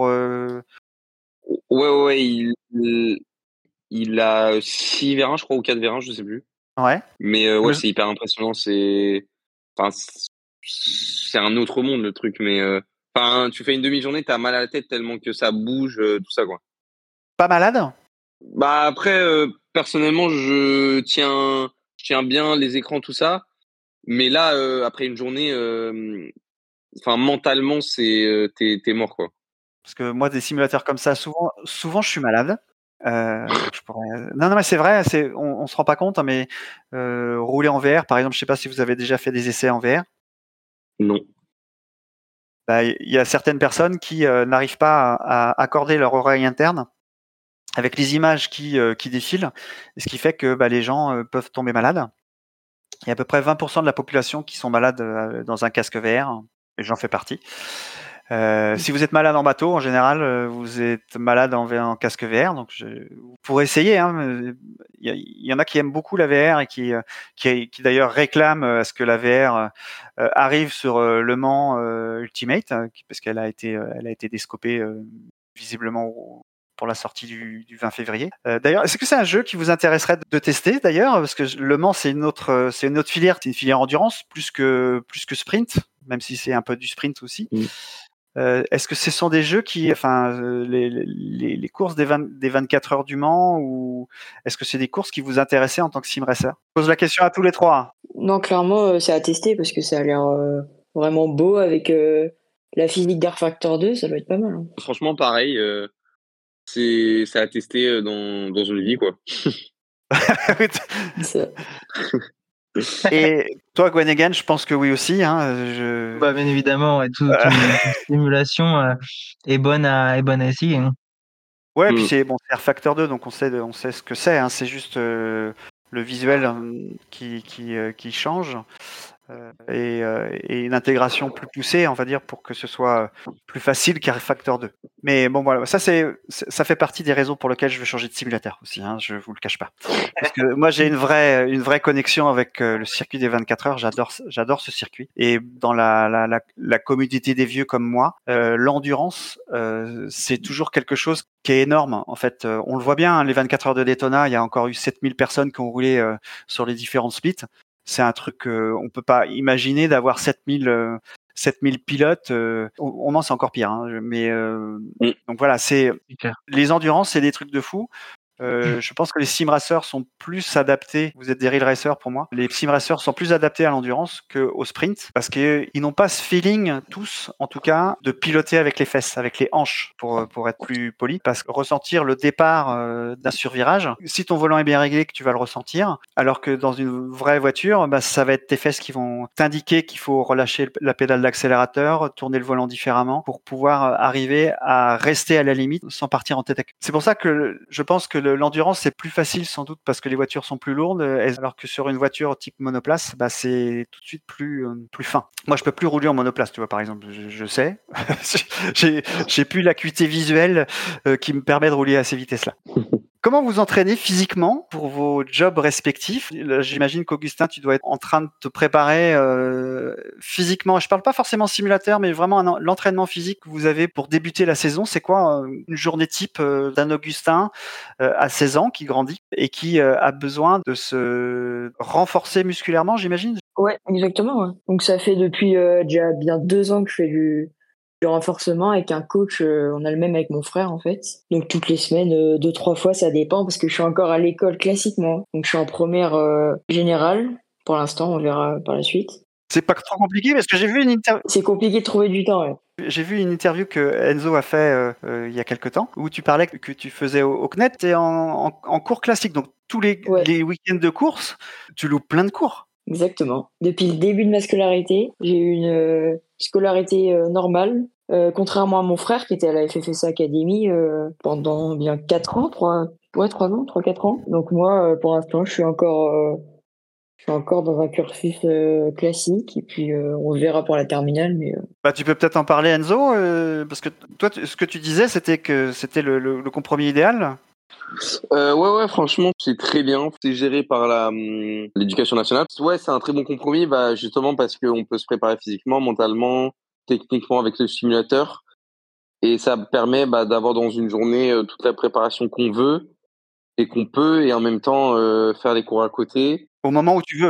Ouais, il a 6 V1, je crois, ou 4 V1, je sais plus. Ouais. Mais ouais, c'est hyper impressionnant. Enfin, c'est un autre monde, le truc. Mais enfin, tu fais une demi-journée, t'as mal à la tête tellement que ça bouge, tout ça, quoi. Pas malade? Après, personnellement, je tiens bien les écrans, tout ça. Mais là, après une journée, enfin, mentalement, t'es mort, quoi. Parce que moi, des simulateurs comme ça, souvent, je suis malade. Non, mais c'est vrai, on se rend pas compte, hein, mais rouler en VR, par exemple, je sais pas si vous avez déjà fait des essais en VR. Non. Bah, il y a certaines personnes qui n'arrivent pas à accorder leur oreille interne avec les images qui défilent, et ce qui fait que les gens peuvent tomber malades. Il y a à peu près 20% de la population qui sont malades dans un casque VR, et j'en fais partie. Si vous êtes malade en bateau, en général, vous êtes malade en casque VR, donc vous pourrez essayer. Hein. Il y en a qui aiment beaucoup la VR et qui d'ailleurs réclament à ce que la VR arrive sur Le Mans Ultimate, parce qu'elle a été descopée visiblement pour la sortie du 20 février. D'ailleurs, est-ce que c'est un jeu qui vous intéresserait de tester d'ailleurs, parce que Le Mans c'est une autre filière, c'est une filière endurance plus que sprint, même si c'est un peu du sprint aussi. Est-ce que ce sont des jeux qui, les courses des 24 heures du Mans, ou est-ce que c'est des courses qui vous intéressaient en tant que sim racer? Je pose la question à tous les trois. Non, clairement, c'est à tester parce que ça a l'air vraiment beau avec la physique d'Air Factor 2, ça doit être pas mal. Hein. Franchement, pareil, c'est à tester dans une vie, quoi. Ça. Et toi, Gwennegan, je pense que oui aussi. Hein, Bien évidemment, ouais, toute simulation est bonne à essayer. Hein. Ouais, puis c'est Air Factor 2, donc on sait ce que c'est. Hein, c'est juste le visuel qui change. Et une intégration plus poussée, on va dire, pour que ce soit plus facile qu'Air Factor 2. Mais bon, voilà, ça fait partie des raisons pour lesquelles je veux changer de simulateur aussi, hein, je vous le cache pas. Parce que moi, j'ai une vraie connexion avec le circuit des 24 heures, j'adore ce circuit. Et dans la communauté des vieux comme moi, l'endurance, c'est toujours quelque chose qui est énorme. En fait, on le voit bien, hein, les 24 heures de Daytona, il y a encore eu 7000 personnes qui ont roulé sur les différents splits. C'est un truc on peut pas imaginer d'avoir 7000 pilotes. Au Mans, c'est encore pire. Hein, mais donc voilà, les endurances, c'est des trucs de fou. Je pense que les sim racers sont plus adaptés. Vous êtes des real racers pour moi. Les sim racers sont plus adaptés à l'endurance qu'au sprint parce qu'ils n'ont pas ce feeling, tous en tout cas, de piloter avec les fesses, avec les hanches, pour être plus poli. Parce que ressentir le départ d'un survirage, si ton volant est bien réglé, que tu vas le ressentir, alors que dans une vraie voiture, ça va être tes fesses qui vont t'indiquer qu'il faut relâcher la pédale d'accélérateur, tourner le volant différemment pour pouvoir arriver à rester à la limite sans partir en tête à queue. C'est pour ça que je pense que l'endurance c'est plus facile sans doute parce que les voitures sont plus lourdes, alors que sur une voiture type monoplace, c'est tout de suite plus fin. Moi, je peux plus rouler en monoplace, tu vois, par exemple, je sais, j'ai plus l'acuité visuelle qui me permet de rouler à ces vitesses-là. Comment vous entraînez physiquement pour vos jobs respectifs? Là, j'imagine qu'Augustin, tu dois être en train de te préparer physiquement. Je parle pas forcément simulateur, mais vraiment l'entraînement physique que vous avez pour débuter la saison. C'est quoi une journée type d'un Augustin à 16 ans qui grandit et qui a besoin de se renforcer musculairement, j'imagine? Ouais, exactement. Ouais. Donc ça fait depuis déjà bien 2 ans que je fais du renforcement avec un coach. On a le même avec mon frère en fait. Donc toutes les semaines, 2-3 fois, ça dépend parce que je suis encore à l'école classique moi. Donc je suis en première générale pour l'instant. On verra par la suite. C'est pas trop compliqué parce que j'ai vu une interview. C'est compliqué de trouver du temps. Ouais. J'ai vu une interview que Enzo a fait il y a quelque temps où tu parlais que tu faisais au CNET et en cours classique. Donc tous les week-ends de course, tu loupes plein de cours. Exactement. Depuis le début de ma scolarité, j'ai eu une scolarité normale, contrairement à mon frère qui était à la FFSA Academy pendant bien 4 ans, 3 ans, 3-4 ans. Donc moi, pour l'instant, je suis encore dans un cursus classique et puis on verra pour la terminale. Mais tu peux peut-être en parler, Enzo, parce que toi, ce que tu disais, c'était que c'était le compromis idéal. Ouais, franchement, c'est très bien. C'est géré par l'éducation nationale. Ouais, c'est un très bon compromis, justement parce qu'on peut se préparer physiquement, mentalement, techniquement avec le simulateur. Et ça permet d'avoir dans une journée toute la préparation qu'on veut et qu'on peut, et en même temps faire les cours à côté. Au moment où tu veux.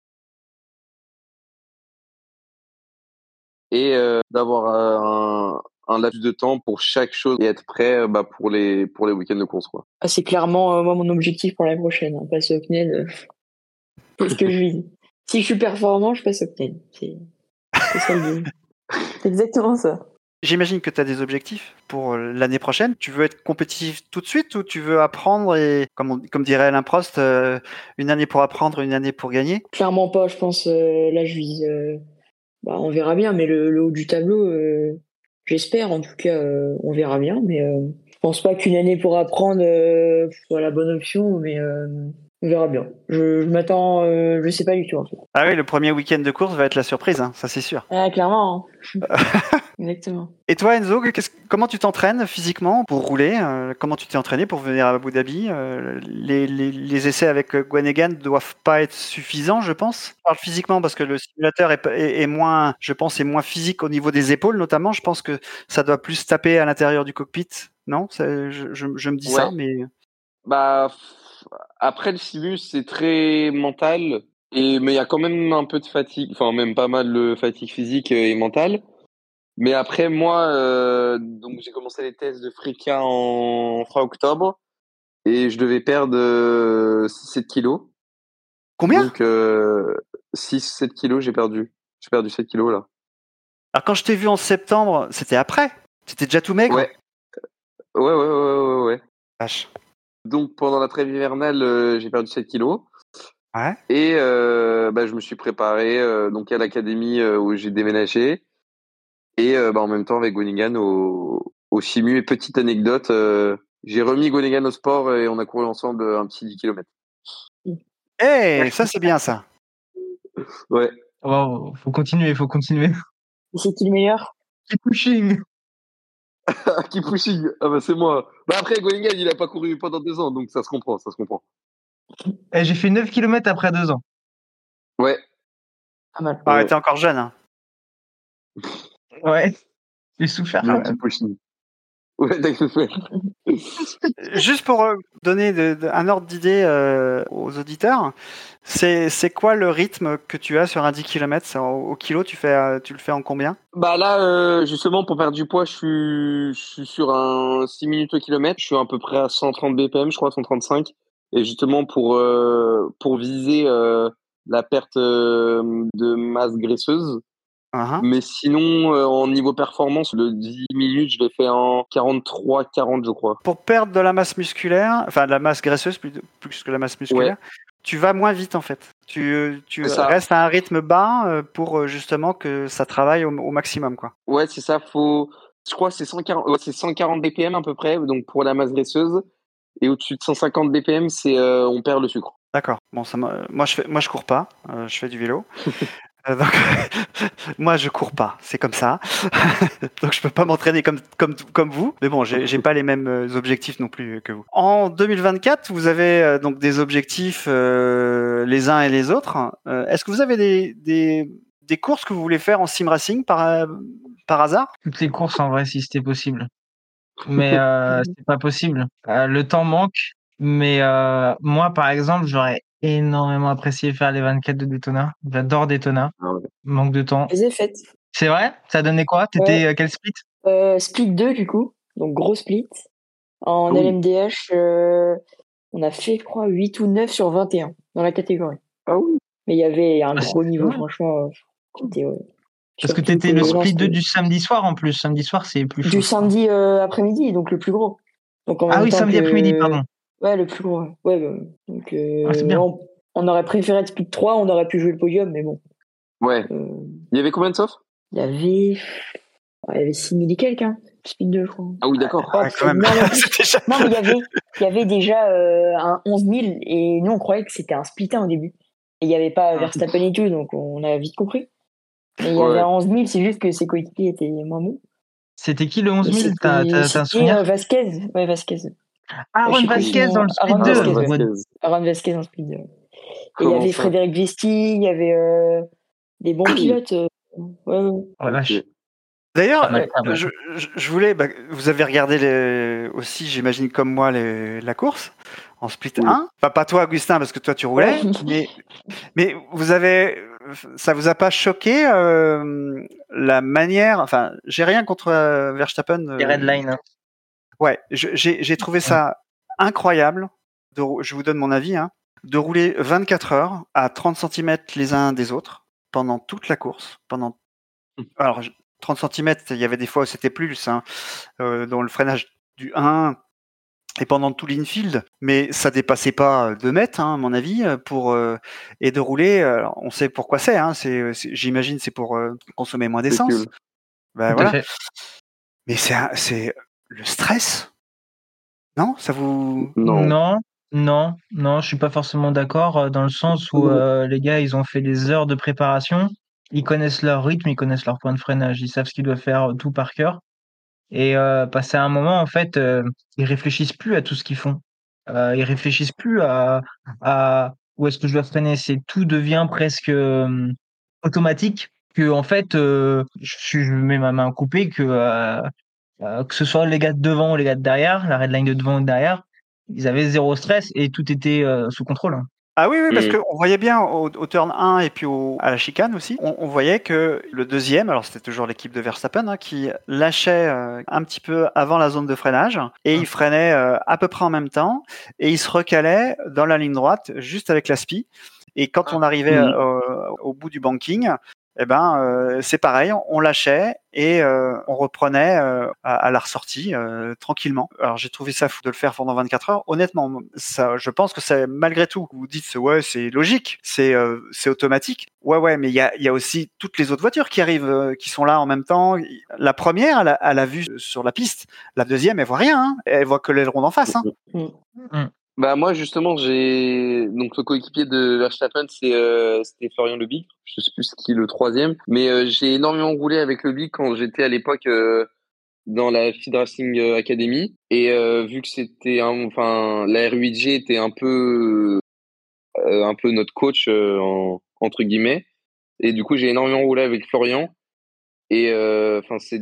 Et d'avoir un laps de temps pour chaque chose et être prêt pour les week-ends de course, quoi. Ah, c'est clairement moi mon objectif pour l'année prochaine, hein, passer au CNED. C'est ce que je vis. Si je suis performant, je passe au CNED. C'est ça le but. C'est exactement ça. J'imagine que tu as des objectifs pour l'année prochaine. Tu veux être compétitif tout de suite ou tu veux apprendre et, comme dirait Alain Prost, une année pour apprendre, une année pour gagner? Clairement pas, je pense. Là, je vise. On verra bien, mais le haut du tableau, j'espère. En tout cas, on verra bien. Mais je pense pas qu'une année pour apprendre soit la bonne option, mais on verra bien. Je m'attends, je sais pas du tout en fait. Ah oui, le premier week-end de course va être la surprise, hein, ça c'est sûr. Ah, clairement. Hein. Exactement. Et toi, Enzo, comment tu t'entraînes physiquement pour rouler? Comment tu t'es entraîné pour venir à Abu Dhabi? Les essais avec Gwen Egan ne doivent pas être suffisants, je pense. Je parle physiquement parce que le simulateur est moins, je pense, est moins physique au niveau des épaules, notamment. Je pense que ça doit plus taper à l'intérieur du cockpit. Non? Je me dis ça, mais. Bah, après le simu, c'est très mental. Mais il y a quand même un peu de fatigue, enfin même pas mal de fatigue physique et mentale. Mais après, moi, donc j'ai commencé les tests de Frika en fin octobre et je devais perdre 6-7 kilos. Combien? Donc 6-7 kilos, j'ai perdu. J'ai perdu 7 kilos là. Alors quand je t'ai vu en septembre, c'était après? C'était déjà tout maigre? Ouais. Vache. Donc pendant la trêve hivernale, j'ai perdu 7 kilos. Ouais. Et je me suis préparé donc à l'académie où j'ai déménagé. Et en même temps avec Groningen au simu. Et petite anecdote, j'ai remis Groningen au sport et on a couru ensemble un petit 10 km. Eh, ça c'est bien ça. Ouais. Wow, faut continuer. Et c'est qui le meilleur? Keep pushing. Keep pushing. Ah bah c'est moi. Bah après Groningen, il a pas couru pendant 2 ans, donc ça se comprend. Et j'ai fait 9 km après 2 ans. Ouais. Pas mal. Ah, t'es encore jeune, hein. Ouais. J'ai souffert quand même. Keep pushing. Ouais, t'as souffert. Juste pour donner un ordre d'idée aux auditeurs, c'est quoi le rythme que tu as sur un 10 km? Au kilo, tu le fais en combien? Bah là, justement, pour perdre du poids, je suis sur un 6 minutes au kilomètre. Je suis à peu près à 130 BPM, je crois, 135. Et justement, pour viser la perte de masse graisseuse. Uh-huh. Mais sinon, en niveau performance, le 10 minutes, je l'ai fait en 43-40, je crois. Pour perdre de la masse musculaire, enfin de la masse graisseuse plus que la masse musculaire, tu vas moins vite en fait. Tu restes à un rythme bas pour justement que ça travaille au maximum, quoi. Ouais, c'est ça. Je crois que c'est 140 BPM à peu près, donc pour la masse graisseuse. Et au-dessus de 150 BPM, on perd le sucre. D'accord. Bon, moi je cours pas, je fais du vélo. Donc, moi je cours pas, c'est comme ça. Donc je peux pas m'entraîner comme vous. Mais bon, j'ai pas les mêmes objectifs non plus que vous. En 2024, vous avez donc des objectifs les uns et les autres. Est-ce que vous avez des courses que vous voulez faire en sim racing par hasard? Toutes les courses en vrai, si c'était possible. Mais c'est pas possible. Le temps manque. Mais moi, par exemple, j'aurais énormément apprécié faire les 24 de Daytona. J'adore Daytona. Ah ouais. Manque de temps. Je les ai faites. C'est vrai? Ça donnait quoi? T'étais quel split? Split 2 du coup, donc gros split. En Oui. LMDH, on a fait, je crois, 8 ou 9 sur 21 dans la catégorie. Ah oui. Mais il y avait un gros c'est niveau, vrai. franchement. Parce que t'étais le split 2 du samedi soir en plus. Samedi soir, c'est plus chaud. Du samedi après-midi, donc le plus gros. Donc en même temps samedi après-midi, pardon. Ouais, le plus gros. Ouais, donc c'est bien. on aurait préféré être split 3, on aurait pu jouer le podium, mais bon. Ouais. Il y avait combien de sauf? Il y avait 6000 et quelques, hein. Split 2, je crois. Ah oui, d'accord. Quand même. Non, mais il y avait déjà un 11 000 et nous on croyait que c'était un split 1 au début. Et il n'y avait pas Verstappen et tout, donc on a vite compris. Mais il y avait un 11 000, c'est juste que ses coéquipiers étaient moins bons. C'était qui le 11 000? T'as un souvenir? Vasquez. Ouais, Vasquez. Aaron Vasquez dans le split 2. Aaron Vasquez dans le split 2. Et il y avait Frédéric Vesti, il y avait des bons pilotes. Ouais. Oh la vache. D'ailleurs, je voulais. Vous avez regardé aussi, j'imagine comme moi, la course en split 1. Pas toi, Augustin, parce que toi tu roulais. Mais ça vous a pas choqué la manière. Enfin, j'ai rien contre Verstappen. Les red lines. Ouais, j'ai trouvé ça incroyable. Je vous donne mon avis. De rouler 24 heures à 30 cm les uns des autres pendant toute la course. Alors, 30 cm, il y avait des fois où c'était plus, dans le freinage du 1 et pendant tout l'infield, mais ça dépassait pas 2 mètres, à mon avis, et de rouler. Alors, on sait pourquoi c'est, j'imagine, c'est pour consommer moins d'essence. cool. Ben, Tout à voilà. fait. Mais c'est le stress, non? Ça vous... Non. Non, je suis pas forcément d'accord dans le sens où les gars, ils ont fait des heures de préparation, ils connaissent leur rythme, ils connaissent leur point de freinage, ils savent ce qu'ils doivent faire tout par cœur. Et passé un moment, en fait, ils réfléchissent plus à tout ce qu'ils font. Ils réfléchissent plus à où est-ce que je dois freiner. Tout devient presque automatique. Que en fait, je mets ma main coupée que ce soit les gars de devant ou les gars de derrière, la redline de devant ou de derrière, ils avaient zéro stress et tout était sous contrôle. Hein. Ah oui, parce qu'on voyait bien au turn 1 et puis à la chicane aussi, on voyait que le deuxième, alors c'était toujours l'équipe de Verstappen, qui lâchait un petit peu avant la zone de freinage et il freinait à peu près en même temps et il se recalait dans la ligne droite juste avec la spi. Et quand on arrivait au bout du banking, c'est pareil, on lâchait et on reprenait à la ressortie tranquillement. Alors j'ai trouvé ça fou de le faire pendant 24 heures. Honnêtement, ça, je pense que c'est malgré tout. Vous dites ouais, c'est logique, c'est automatique. Ouais, mais il y a aussi toutes les autres voitures qui arrivent, qui sont là en même temps. La première, elle a vu sur la piste. La deuxième, elle voit rien. Hein. Elle voit que l'aileron d'en face. Hein. Bah moi justement donc le coéquipier de Verstappen c'était Florian Lebic, je sais plus qui est le troisième, mais j'ai énormément roulé avec Lebic quand j'étais à l'époque dans la Feed Racing Academy et vu que c'était la R8G était un peu notre coach entre guillemets et du coup j'ai énormément roulé avec Florian et c'est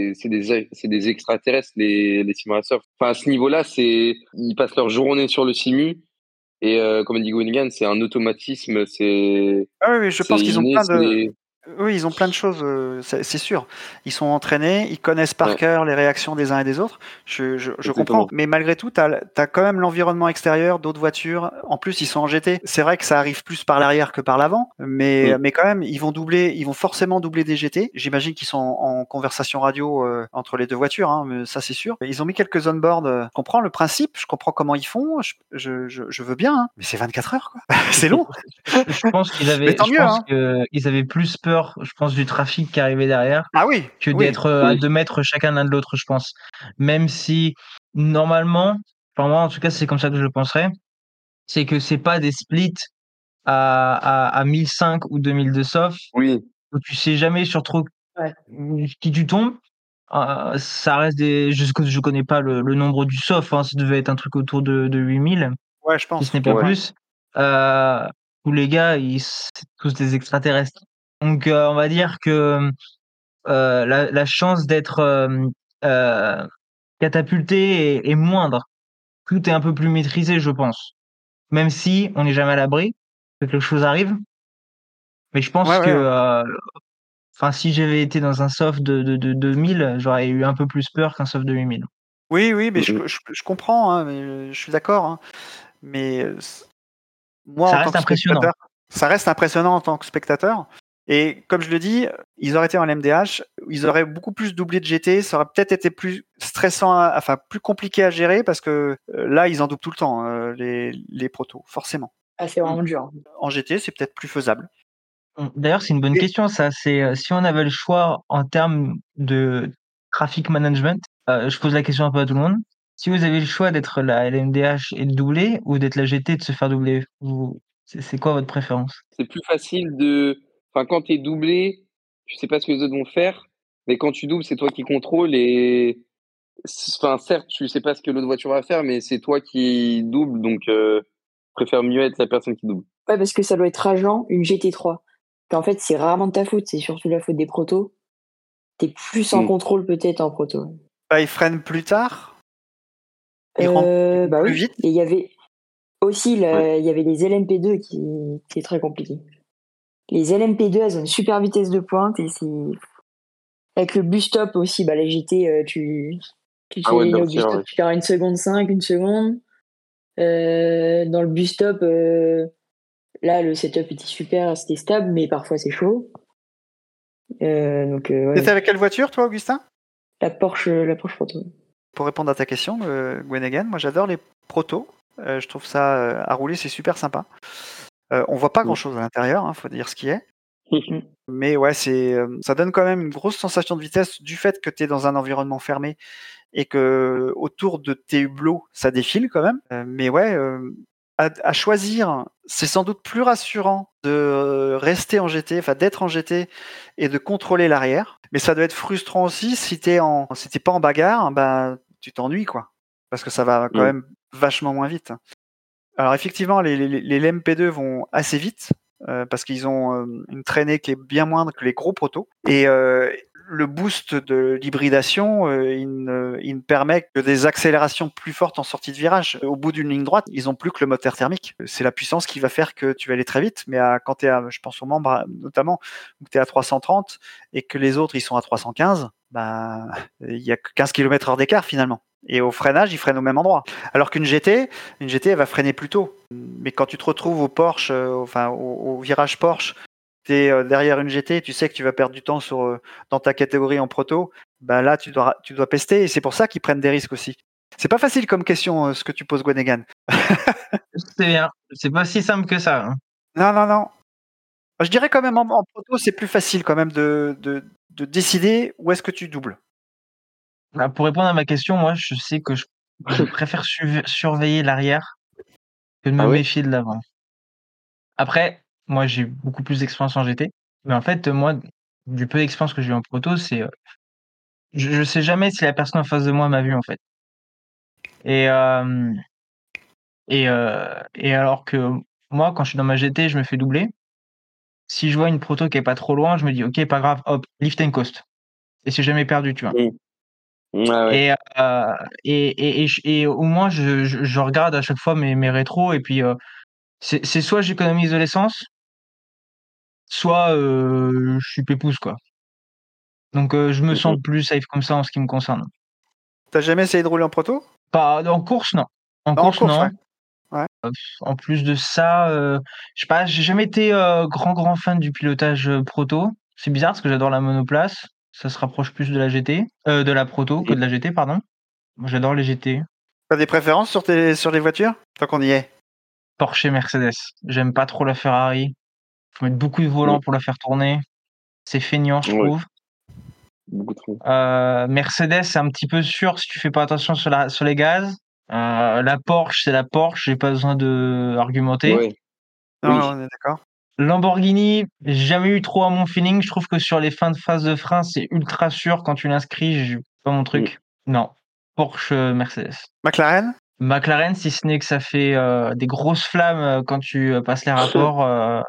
des extraterrestres les simulateurs. Enfin à ce niveau-là ils passent leur journée sur le simu. Et comme a dit Gwyngan, c'est un automatisme, oui, je pense qu'ils ont inné, plein de... Oui, ils ont plein de choses, c'est sûr. Ils sont entraînés, ils connaissent par cœur les réactions des uns et des autres. Je comprends. Mais malgré tout, t'as quand même l'environnement extérieur, d'autres voitures. En plus, ils sont en GT. C'est vrai que ça arrive plus par l'arrière que par l'avant. Mais quand même, ils vont forcément doubler des GT. J'imagine qu'ils sont en conversation radio entre les deux voitures, hein, mais ça c'est sûr. Ils ont mis quelques on-board. Je comprends le principe, je comprends comment ils font. Je veux bien, hein. Mais c'est 24 heures, quoi. C'est long. Je pense qu'ils avaient, qu'ils avaient plus peur, je pense, du trafic qui arrivait derrière que d'être à 2 mètres chacun l'un de l'autre, je pense. Même si, normalement, enfin moi en tout cas c'est comme ça que je le penserais, c'est que c'est pas des splits à 1005 ou 2000 de soft, où tu sais jamais sur trop qui tu tombes. Ça reste je connais pas le nombre du soft, hein, ça devait être un truc autour de 8000. Ouais, je pense. Si ce n'est pas plus. Où les gars, c'est tous des extraterrestres. Donc, on va dire que la chance d'être catapulté est moindre. Tout est un peu plus maîtrisé, je pense. Même si on n'est jamais à l'abri que quelque chose arrive. Mais je pense que, si j'avais été dans un soft de 2000, j'aurais eu un peu plus peur qu'un soft de 8000. Oui, mais je comprends, hein, mais je suis d'accord. Hein. Mais moi, ça en tant reste que impressionnant. spectateur, ça reste impressionnant en tant que spectateur. Et comme je le dis, ils auraient été en LMDH, ils auraient beaucoup plus doublé de GT, ça aurait peut-être été plus stressant, plus compliqué à gérer parce que là, ils en doublent tout le temps, les protos, forcément. Ah, c'est vraiment dur. En GT, c'est peut-être plus faisable. D'ailleurs, c'est une bonne question, ça. C'est si on avait le choix en termes de traffic management, je pose la question un peu à tout le monde. Si vous avez le choix d'être la LMDH et de doubler ou d'être la GT et de se faire doubler, c'est quoi votre préférence? C'est plus facile quand t'es doublé, tu sais pas ce que les autres vont faire, mais quand tu doubles, c'est toi qui contrôles certes, tu sais pas ce que l'autre voiture va faire, mais c'est toi qui double, donc préfère mieux être la personne qui double. Ouais, parce que ça doit être rageant, une GT3. En fait, c'est rarement de ta faute, c'est surtout la faute des protos. T'es plus en contrôle peut-être en proto. Ils freinent plus tard. Ils rentrent plus vite. Et il y avait aussi il y avait les LMP2 qui est très compliqué. Les LMP2, elles ont une super vitesse de pointe et c'est avec le bus stop aussi, la GT, tu fais au bus stop, tu perds 1 seconde 5, 1 seconde. Dans le bus stop, là le setup était super, c'était stable, mais parfois c'est chaud. T'étais avec quelle voiture, toi, Augustin? La Porsche Proto. Pour répondre à ta question, Gweneghan, moi j'adore les protos. Je trouve ça à rouler, c'est super sympa. On voit pas grand-chose à l'intérieur, faut dire ce qui est. Mais ouais, ça donne quand même une grosse sensation de vitesse du fait que tu es dans un environnement fermé et que autour de tes hublots, ça défile quand même. Mais ouais, à choisir, c'est sans doute plus rassurant de rester en GT, enfin d'être en GT et de contrôler l'arrière. Mais ça doit être frustrant aussi si t'es pas en bagarre, ben tu t'ennuies quoi, parce que ça va quand même vachement moins vite. Alors effectivement, les LMP2 vont assez vite parce qu'ils ont une traînée qui est bien moindre que les gros protos et le boost de l'hybridation, il ne permet que des accélérations plus fortes en sortie de virage. Au bout d'une ligne droite, ils ont plus que le moteur thermique. C'est la puissance qui va faire que tu vas aller très vite. Mais quand tu es je pense aux membres notamment, où tu es à 330 et que les autres ils sont à 315, bah il y a que 15 km/h d'écart finalement. Et au freinage, ils freinent au même endroit. Alors qu'une GT, elle va freiner plus tôt. Mais quand tu te retrouves au Porsche, au virage Porsche, tu es derrière une GT, tu sais que tu vas perdre du temps dans ta catégorie en proto, bah là, tu dois pester. Et c'est pour ça qu'ils prennent des risques aussi. C'est pas facile comme question, ce que tu poses, Gweneghan. C'est bien. C'est pas si simple que ça. Non. Je dirais quand même en proto, c'est plus facile quand même de décider où est-ce que tu doubles. Bah, pour répondre à ma question, moi, je sais que je préfère surveiller l'arrière que de me méfier de l'avant. Après, moi, j'ai beaucoup plus d'expérience en GT. Mais en fait, moi, du peu d'expérience que j'ai eu en proto, c'est je sais jamais si la personne en face de moi m'a vu en fait. Et alors que moi, quand je suis dans ma GT, je me fais doubler. Si je vois une proto qui est pas trop loin, je me dis ok, pas grave, hop, lift and coast. Et c'est jamais perdu, tu vois. Et au moins je regarde à chaque fois mes rétros et puis c'est soit j'économise de l'essence, soit je suis pépouze quoi. Donc je me sens plus safe comme ça en ce qui me concerne. T'as jamais essayé de rouler en proto? Pas en course, non. En course, non. Ouais. En plus de ça, je sais pas, j'ai jamais été grand fan du pilotage proto. C'est bizarre parce que j'adore la monoplace. Ça se rapproche plus de la GT, de la proto que de la GT, pardon. Moi, j'adore les GT. T'as des préférences sur les voitures, tant qu'on y est? Porsche et Mercedes. J'aime pas trop la Ferrari. Faut mettre beaucoup de volant pour la faire tourner. C'est feignant, je trouve. Beaucoup trop. Mercedes, c'est un petit peu sûr si tu fais pas attention sur les gaz. La Porsche, c'est la Porsche. J'ai pas besoin de argumenter. Ouais. Non, on est d'accord. Lamborghini, j'ai jamais eu trop à mon feeling. Je trouve que sur les fins de phase de frein, c'est ultra sûr. Quand tu l'inscris, j'ai pas mon truc. Non. Porsche, Mercedes. McLaren, si ce n'est que ça fait des grosses flammes quand tu passes les rapports.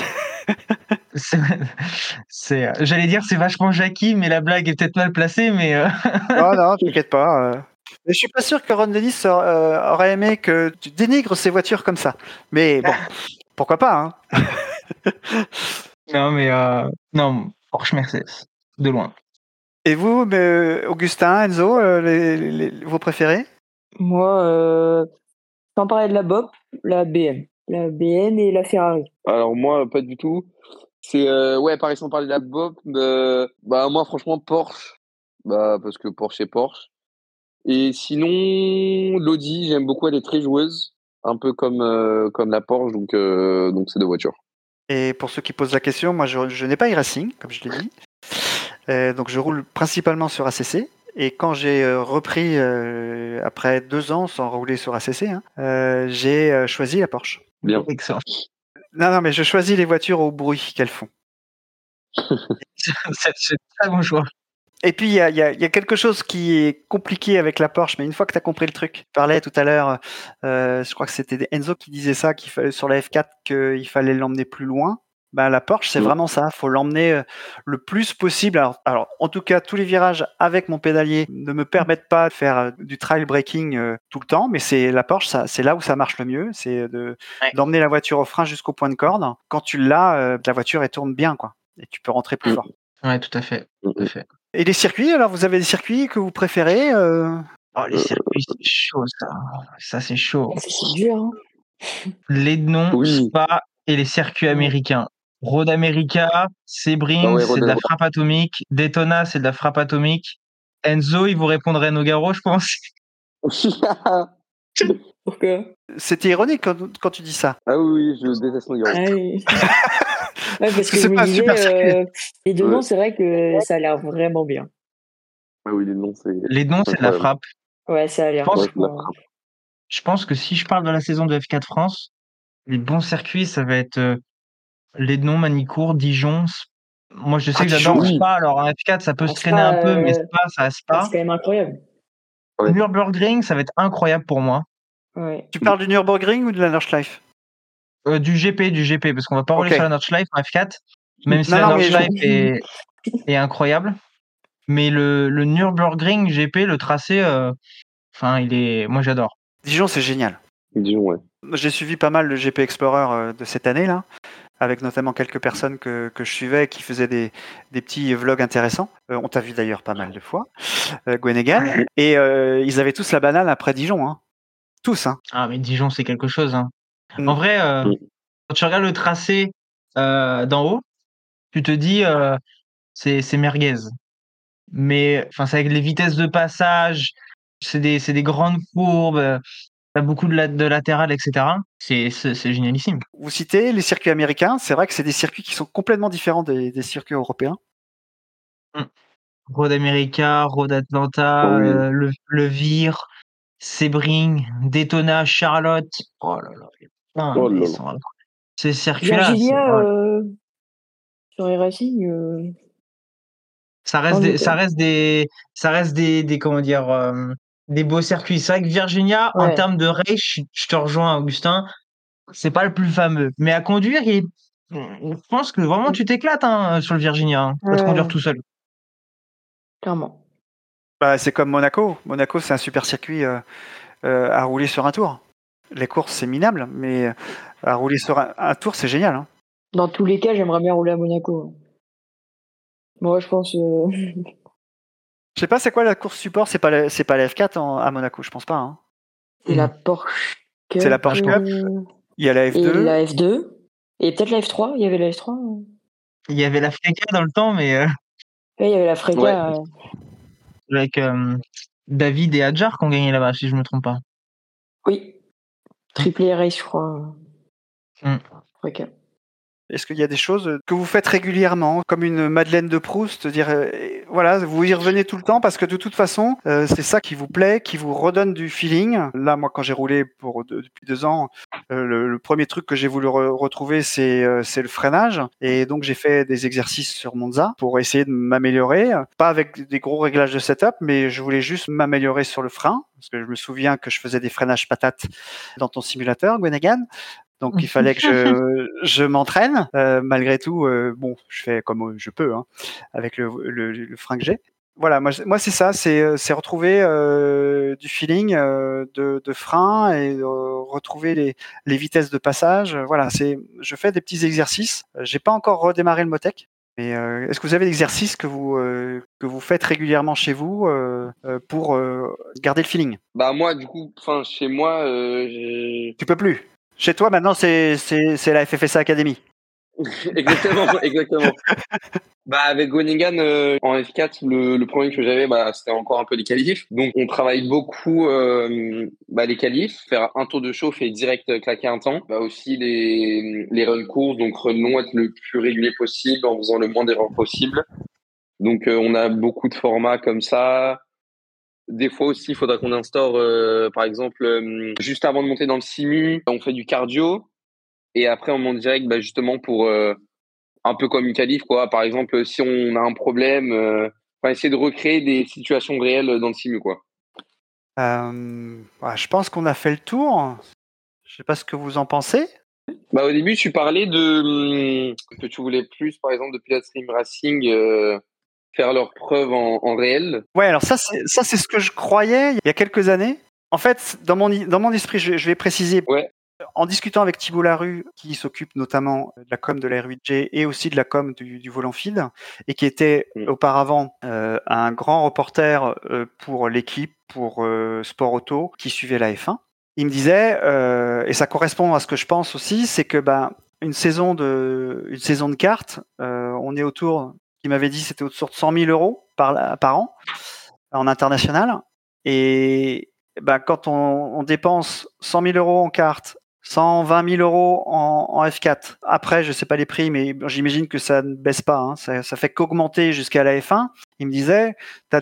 J'allais dire c'est vachement Jackie, mais la blague est peut-être mal placée. Mais non, t'inquiète pas. Mais je suis pas sûr que Ron Dennis aurait aimé que tu dénigres ces voitures comme ça. Mais bon, pourquoi pas, hein. Non, mais non, Porsche Mercedes, de loin. Et vous, Augustin, Enzo, vos préférés? Moi, sans parler de la BOP, la BM. La BM et la Ferrari. Alors moi, pas du tout. C'est pareil, sans parler de la BOP, moi franchement Porsche, parce que Porsche est Porsche. Et sinon l'Audi, j'aime beaucoup, elle est très joueuse, un peu comme la Porsche, donc c'est deux voitures. Et pour ceux qui posent la question, moi je n'ai pas e-racing, comme je l'ai dit. Donc je roule principalement sur ACC. Et quand j'ai repris après 2 ans sans rouler sur ACC, j'ai choisi la Porsche. Bien. Excellent. Non, mais je choisis les voitures au bruit qu'elles font. C'est très bon choix. Et puis, il y a quelque chose qui est compliqué avec la Porsche, mais une fois que tu as compris le truc, tu parlais tout à l'heure, je crois que c'était Enzo qui disait ça, qu'il fallait sur la F4 qu'il fallait l'emmener plus loin. La Porsche, c'est vraiment ça. Faut l'emmener le plus possible. Alors, en tout cas, tous les virages avec mon pédalier ne me permettent pas de faire du trail braking tout le temps, mais c'est la Porsche, c'est là où ça marche le mieux, c'est d'emmener la voiture au frein jusqu'au point de corde. Quand tu l'as, la voiture elle tourne bien, quoi, et tu peux rentrer plus fort. Ouais, tout à fait. Et les circuits, alors vous avez des circuits que vous préférez les circuits, c'est chaud, ça. Ça, c'est chaud. C'est dur, hein. Les noms, Spa et les circuits américains. Road America, Sebring, Ah ouais, c'est de la Road. frappe atomique. Daytona, c'est de la frappe atomique. Enzo, il vous répondrait Nogaro, je pense. Pourquoi? C'était ironique quand tu dis ça. Ah oui, je déteste Nogaro. Ah oui. Ouais, parce que c'est je me pas un super circuit. disais, les deux noms, Ouais. c'est vrai que ça a l'air vraiment bien. Ah oui, les noms, c'est. Les noms, c'est de la incroyable. frappe. Ouais, ça a l'air pense- Ouais, c'est de la franchement. frappe. Je pense que si je parle de la saison de F4 France, les bons circuits, ça va être les noms Manicourt, Dijon. Moi, je sais que j'adore Dijon. Spa. Alors, en F4, ça peut se traîner Spa, un peu, mais Spa, ça reste c'est pas. quand même incroyable. Ouais. Nürburgring, ça va être incroyable pour moi. Ouais. Tu parles du Nürburgring ou de la Nordschleife? Du GP, parce qu'on va pas rouler Ok. sur la Nordschleife en F4, même si Non, la non, mais Nordschleife est incroyable. Mais le Nürburgring GP, le tracé, moi j'adore. Dijon, c'est génial. Dijon, ouais. J'ai suivi pas mal le GP Explorer de cette année là, avec notamment quelques personnes que je suivais qui faisaient des petits vlogs intéressants. On t'a vu d'ailleurs pas mal de fois, Gwen Egan. Et ils avaient tous la banane après Dijon, hein. Tous, hein. Ah, mais Dijon, c'est quelque chose. Hein. Mm. En vrai, quand tu regardes le tracé d'en haut, tu te dis c'est merguez. Mais c'est avec les vitesses de passage, c'est des grandes courbes, t'as beaucoup de latéral, etc. C'est génialissime. Vous citez les circuits américains, c'est vrai que c'est des circuits qui sont complètement différents des circuits européens. Road America, Road Atlanta, Oui. le Vire, Sebring, Daytona, Charlotte. Oh là là. Putain, Oh mais là ils là. sont incroyables. Ces circuits-là, Virginia, ouais. sur iRacing, ça en reste des comment dire, des beaux circuits. C'est vrai que Virginia, en ouais. termes de race, je te rejoins, Augustin, c'est pas le plus fameux. Mais à conduire, je pense que vraiment tu t'éclates sur le Virginia, hein, à te conduire tout seul. Clairement. Bah, c'est comme Monaco. Monaco, c'est un super circuit à rouler sur un tour. Les courses, c'est minable, mais à rouler sur un tour, c'est génial, hein. Dans tous les cas, j'aimerais bien rouler à Monaco. Moi, je pense. Je sais pas, c'est quoi la course support? C'est pas la F4 à Monaco, je pense pas, hein. C'est la Porsche Cup. C'est la Porsche Cup. Il y a la Et F2. la F2. Et peut-être la F3. Il y avait la F3. Il y avait la Freca dans le temps, mais Ouais, il y avait la Freca. Ouais. avec David et Adjar qui ont gagné là-bas, si je me trompe pas. Oui. Triple race, je crois. Freca. Est-ce qu'il y a des choses que vous faites régulièrement, comme une Madeleine de Proust, dire voilà, vous y revenez tout le temps parce que de toute façon, c'est ça qui vous plaît, qui vous redonne du feeling. Là, moi, quand j'ai roulé depuis 2 ans, le premier truc que j'ai voulu retrouver, c'est le freinage, et donc j'ai fait des exercices sur Monza pour essayer de m'améliorer, pas avec des gros réglages de setup, mais je voulais juste m'améliorer sur le frein, parce que je me souviens que je faisais des freinages patates dans ton simulateur, Gwen Egan. Donc il fallait que je m'entraîne. Malgré tout, bon, je fais comme je peux, hein, avec le frein que j'ai. Voilà, moi c'est ça, c'est retrouver du feeling de frein et retrouver les vitesses de passage. Voilà, je fais des petits exercices. J'ai pas encore redémarré le Motec. Mais est-ce que vous avez des exercices que vous faites régulièrement chez vous pour garder le feeling? Bah moi, du coup, chez moi, Tu peux plus. Chez toi, maintenant, c'est la FFSA Academy. exactement. Bah avec Groningen en F4, le problème que j'avais, c'était encore un peu les qualifs. Donc on travaille beaucoup les qualifs, faire un tour de chauffe et direct claquer un temps. Aussi les run courses, donc run long, être le plus régulier possible en faisant le moins d'erreurs possible. Donc on a beaucoup de formats comme ça. Des fois aussi, il faudra qu'on instaure, par exemple, juste avant de monter dans le simu, on fait du cardio et après on monte direct, justement pour un peu comme une qualif, quoi. Par exemple, si on a un problème, essayer de recréer des situations réelles dans le simu, quoi. Je pense qu'on a fait le tour. Je sais pas ce que vous en pensez. Au début, tu parlais que tu voulais plus, par exemple, de Pilote Stream Racing faire leurs preuves en réel. Ouais, alors ça c'est ce que je croyais il y a quelques années. En fait, dans mon esprit, je vais préciser. Ouais. En discutant avec Thibault Larue, qui s'occupe notamment de la com de la R8G et aussi de la com du volant field, et qui était auparavant un grand reporter pour l'équipe, pour Sport Auto, qui suivait la F1. Il me disait, et ça correspond à ce que je pense aussi, c'est que une saison de cartes, on est autour, il m'avait dit c'était autour de 100 000 euros par an en international. Et quand on dépense 100 000 euros en cartes, 120 000 euros en F4. Après, je sais pas les prix, mais j'imagine que ça ne baisse pas. Hein. Ça fait qu'augmenter jusqu'à la F1. Il me disait,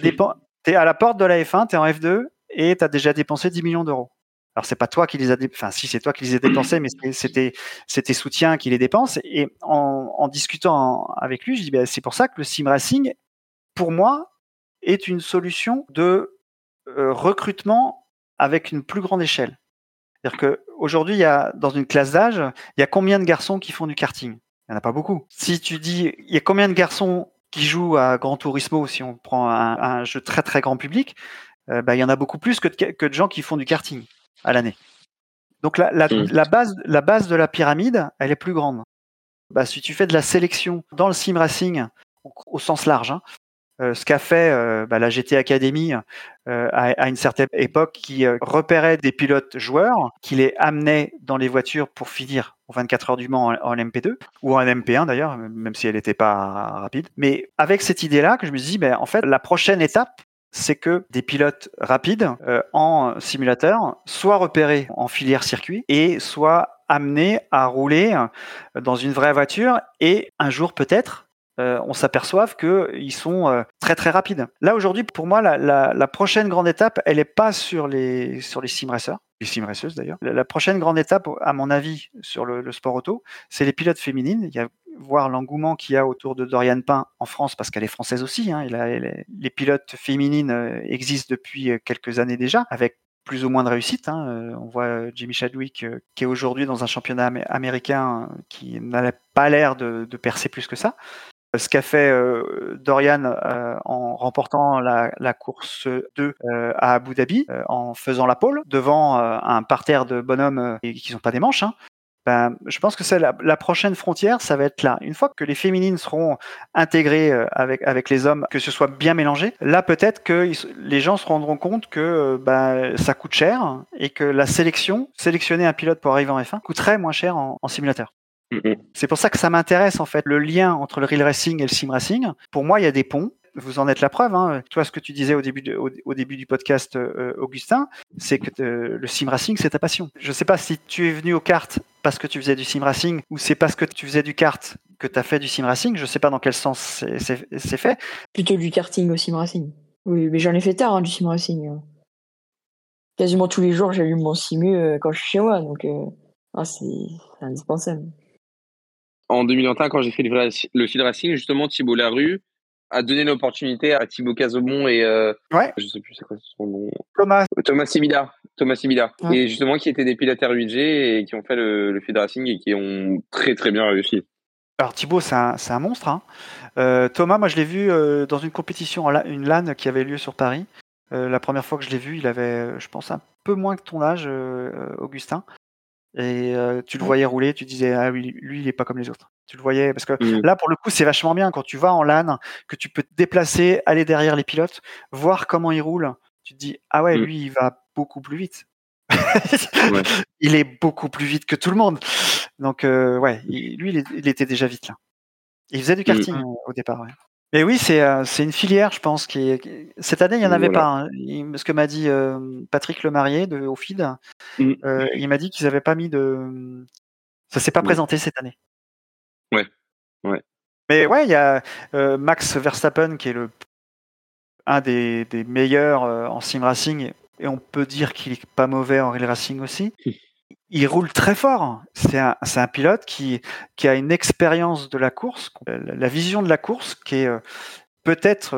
t'es à la porte de la F1, t'es en F2 et t'as déjà dépensé 10 millions d'euros. Alors c'est pas toi qui les as si c'est toi qui les as dépensés, mais c'était tes soutiens qui les dépensent. Et en discutant avec lui, je dis c'est pour ça que le sim racing, pour moi, est une solution de recrutement avec une plus grande échelle. C'est-à-dire qu'aujourd'hui, dans une classe d'âge, il y a combien de garçons qui font du karting? Il n'y en a pas beaucoup. Si tu dis, il y a combien de garçons qui jouent à Gran Turismo, si on prend un jeu très très grand public, il y en a beaucoup plus que de gens qui font du karting à l'année. Donc la base de la pyramide, elle est plus grande. Si tu fais de la sélection dans le sim racing, au sens large, ce qu'a fait la GT Academy à une certaine époque, qui repérait des pilotes joueurs, qui les amenait dans les voitures pour finir aux 24 heures du Mans en MP2 ou en MP1 d'ailleurs, même si elle n'était pas rapide. Mais avec cette idée-là, que je me suis dit, en fait, la prochaine étape, c'est que des pilotes rapides en simulateur soient repérés en filière circuit et soient amenés à rouler dans une vraie voiture, et un jour peut-être on s'aperçoive qu'ils sont très très rapides. Là aujourd'hui, pour moi, la prochaine grande étape, elle n'est pas sur les sim racers, les sim raceuses d'ailleurs. La prochaine grande étape, à mon avis, sur le sport auto, c'est les pilotes féminines. Il y a voir l'engouement qu'il y a autour de Doriane Pain en France, parce qu'elle est française aussi. Hein, les pilotes féminines existent depuis quelques années déjà, avec plus ou moins de réussite. On voit Jamie Chadwick qui est aujourd'hui dans un championnat américain qui n'a pas l'air de percer plus que ça. Ce qu'a fait Dorian en remportant la course 2 à Abu Dhabi, en faisant la pole devant un parterre de bonhommes qui sont pas des manches. Je pense que c'est la prochaine frontière, ça va être là. Une fois que les féminines seront intégrées avec les hommes, que ce soit bien mélangé, là peut-être que les gens se rendront compte que ça coûte cher, et que sélectionner un pilote pour arriver en F1 coûterait moins cher en simulateur. C'est pour ça que ça m'intéresse en fait, le lien entre le real racing et le sim racing. Pour moi, il y a des ponts. Vous en êtes la preuve. Hein. Toi, ce que tu disais au début du podcast, Augustin, c'est que le sim racing, c'est ta passion. Je ne sais pas si tu es venu au kart parce que tu faisais du sim racing, ou c'est parce que tu faisais du kart que tu as fait du sim racing. Je ne sais pas dans quel sens c'est fait. Plutôt du karting au sim racing. Oui, mais j'en ai fait tard du sim racing. Quasiment tous les jours, j'allume mon simu quand je suis chez moi, donc c'est indispensable. En 2021, quand j'ai fait le field racing, justement, Thibaut Larue a donné l'opportunité à Thibaut Casomont et je sais plus c'est quoi son nom. Thomas Sibila. Ouais. Et justement, qui étaient des pilotes R8G et qui ont fait le field racing et qui ont très très bien réussi. Alors Thibaut, c'est un monstre. Hein. Thomas, moi je l'ai vu dans une compétition, une LAN qui avait lieu sur Paris. La première fois que je l'ai vu, il avait, je pense, un peu moins que ton âge, Augustin. Et tu le voyais rouler, tu disais oui, lui il est pas comme les autres. Tu le voyais, parce que là pour le coup c'est vachement bien quand tu vas en LAN, que tu peux te déplacer, aller derrière les pilotes, voir comment ils roulent. Tu te dis lui il va beaucoup plus vite. Ouais. Il est beaucoup plus vite que tout le monde. Donc lui il était déjà vite là. Il faisait du karting au départ. Ouais. Et oui, c'est une filière, je pense, cette année, il n'y en avait pas. Hein. Ce que m'a dit Patrick Lemarié au FID, il m'a dit qu'ils n'avaient pas mis de... Ça s'est pas présenté cette année. Ouais. Mais il y a Max Verstappen, qui est un des meilleurs en sim racing, et on peut dire qu'il est pas mauvais en real racing aussi. Il roule très fort. C'est un pilote qui a une expérience de la course, la vision de la course, qui est peut-être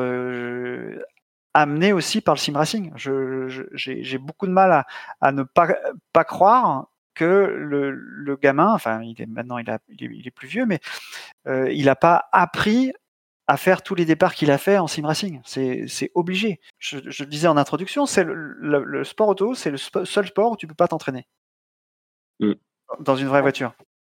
amenée aussi par le sim racing. J'ai beaucoup de mal à ne pas croire que le gamin, enfin, maintenant il est plus vieux, mais il n'a pas appris à faire tous les départs qu'il a fait en sim racing. C'est obligé. Je le disais en introduction, c'est le sport auto, c'est le seul sport où tu peux pas t'entraîner. Dans une vraie voiture.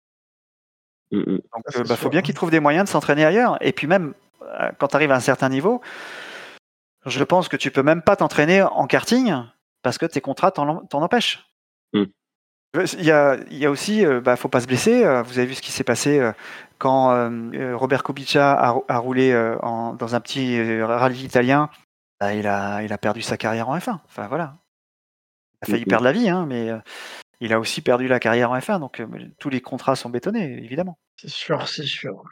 Donc, faut bien qu'ils trouvent des moyens de s'entraîner ailleurs. Et puis même, quand tu arrives à un certain niveau, je pense que tu peux même pas t'entraîner en karting parce que tes contrats t'en empêchent. Il y a aussi, faut pas se blesser. Vous avez vu ce qui s'est passé quand Robert Kubica a roulé dans un petit rallye italien. Il a perdu sa carrière en F1. Enfin voilà, il a failli perdre la vie, hein, mais il a aussi perdu la carrière en F1. Donc tous les contrats sont bétonnés, évidemment. C'est sûr.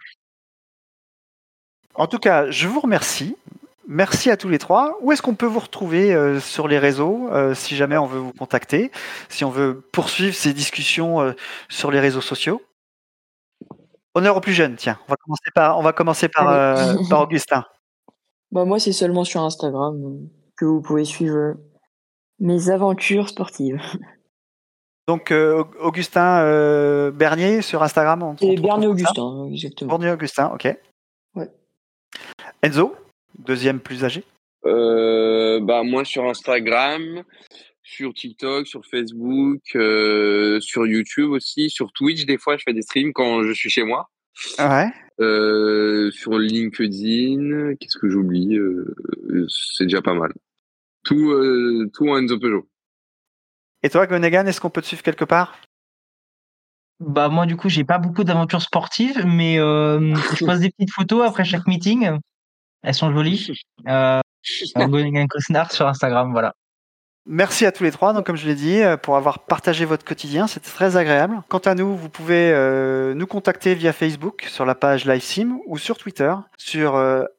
En tout cas, je vous remercie. Merci à tous les trois. Où est-ce qu'on peut vous retrouver sur les réseaux si jamais on veut vous contacter, si on veut poursuivre ces discussions sur les réseaux sociaux? Honneur aux plus jeunes, tiens. On va commencer par Augustin. Moi, c'est seulement sur Instagram que vous pouvez suivre mes aventures sportives. Donc, Augustin Bernier sur Instagram. C'est Bernier Augustin, exactement. Bernier Augustin, ok. Ouais. Enzo, deuxième plus âgé. Moi sur Instagram, sur TikTok, sur Facebook, sur YouTube aussi, sur Twitch. Des fois, je fais des streams quand je suis chez moi. Ouais. Sur LinkedIn, qu'est-ce que j'oublie? C'est déjà pas mal. Tout en Enzo Peugeot. Et toi, Gonegan, est-ce qu'on peut te suivre quelque part? Moi, du coup, j'ai pas beaucoup d'aventures sportives, mais je pose des petites photos après chaque meeting. Elles sont jolies. Gonegan Cosnard sur Instagram, voilà. Merci à tous les trois, donc comme je l'ai dit, pour avoir partagé votre quotidien, c'était très agréable. Quant à nous, vous pouvez nous contacter via Facebook sur la page LiveSim ou sur Twitter sur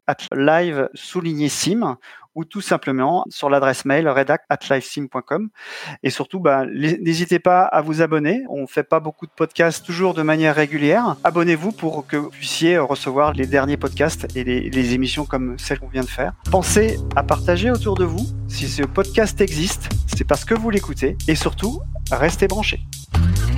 @live_sim ou tout simplement sur l'adresse mail redac@livesim.com. Et surtout, n'hésitez pas à vous abonner. On fait pas beaucoup de podcasts toujours de manière régulière. Abonnez-vous pour que vous puissiez recevoir les derniers podcasts et les émissions comme celle qu'on vient de faire. Pensez à partager autour de vous. Si ce podcast existe, c'est parce que vous l'écoutez. Et surtout, restez branchés.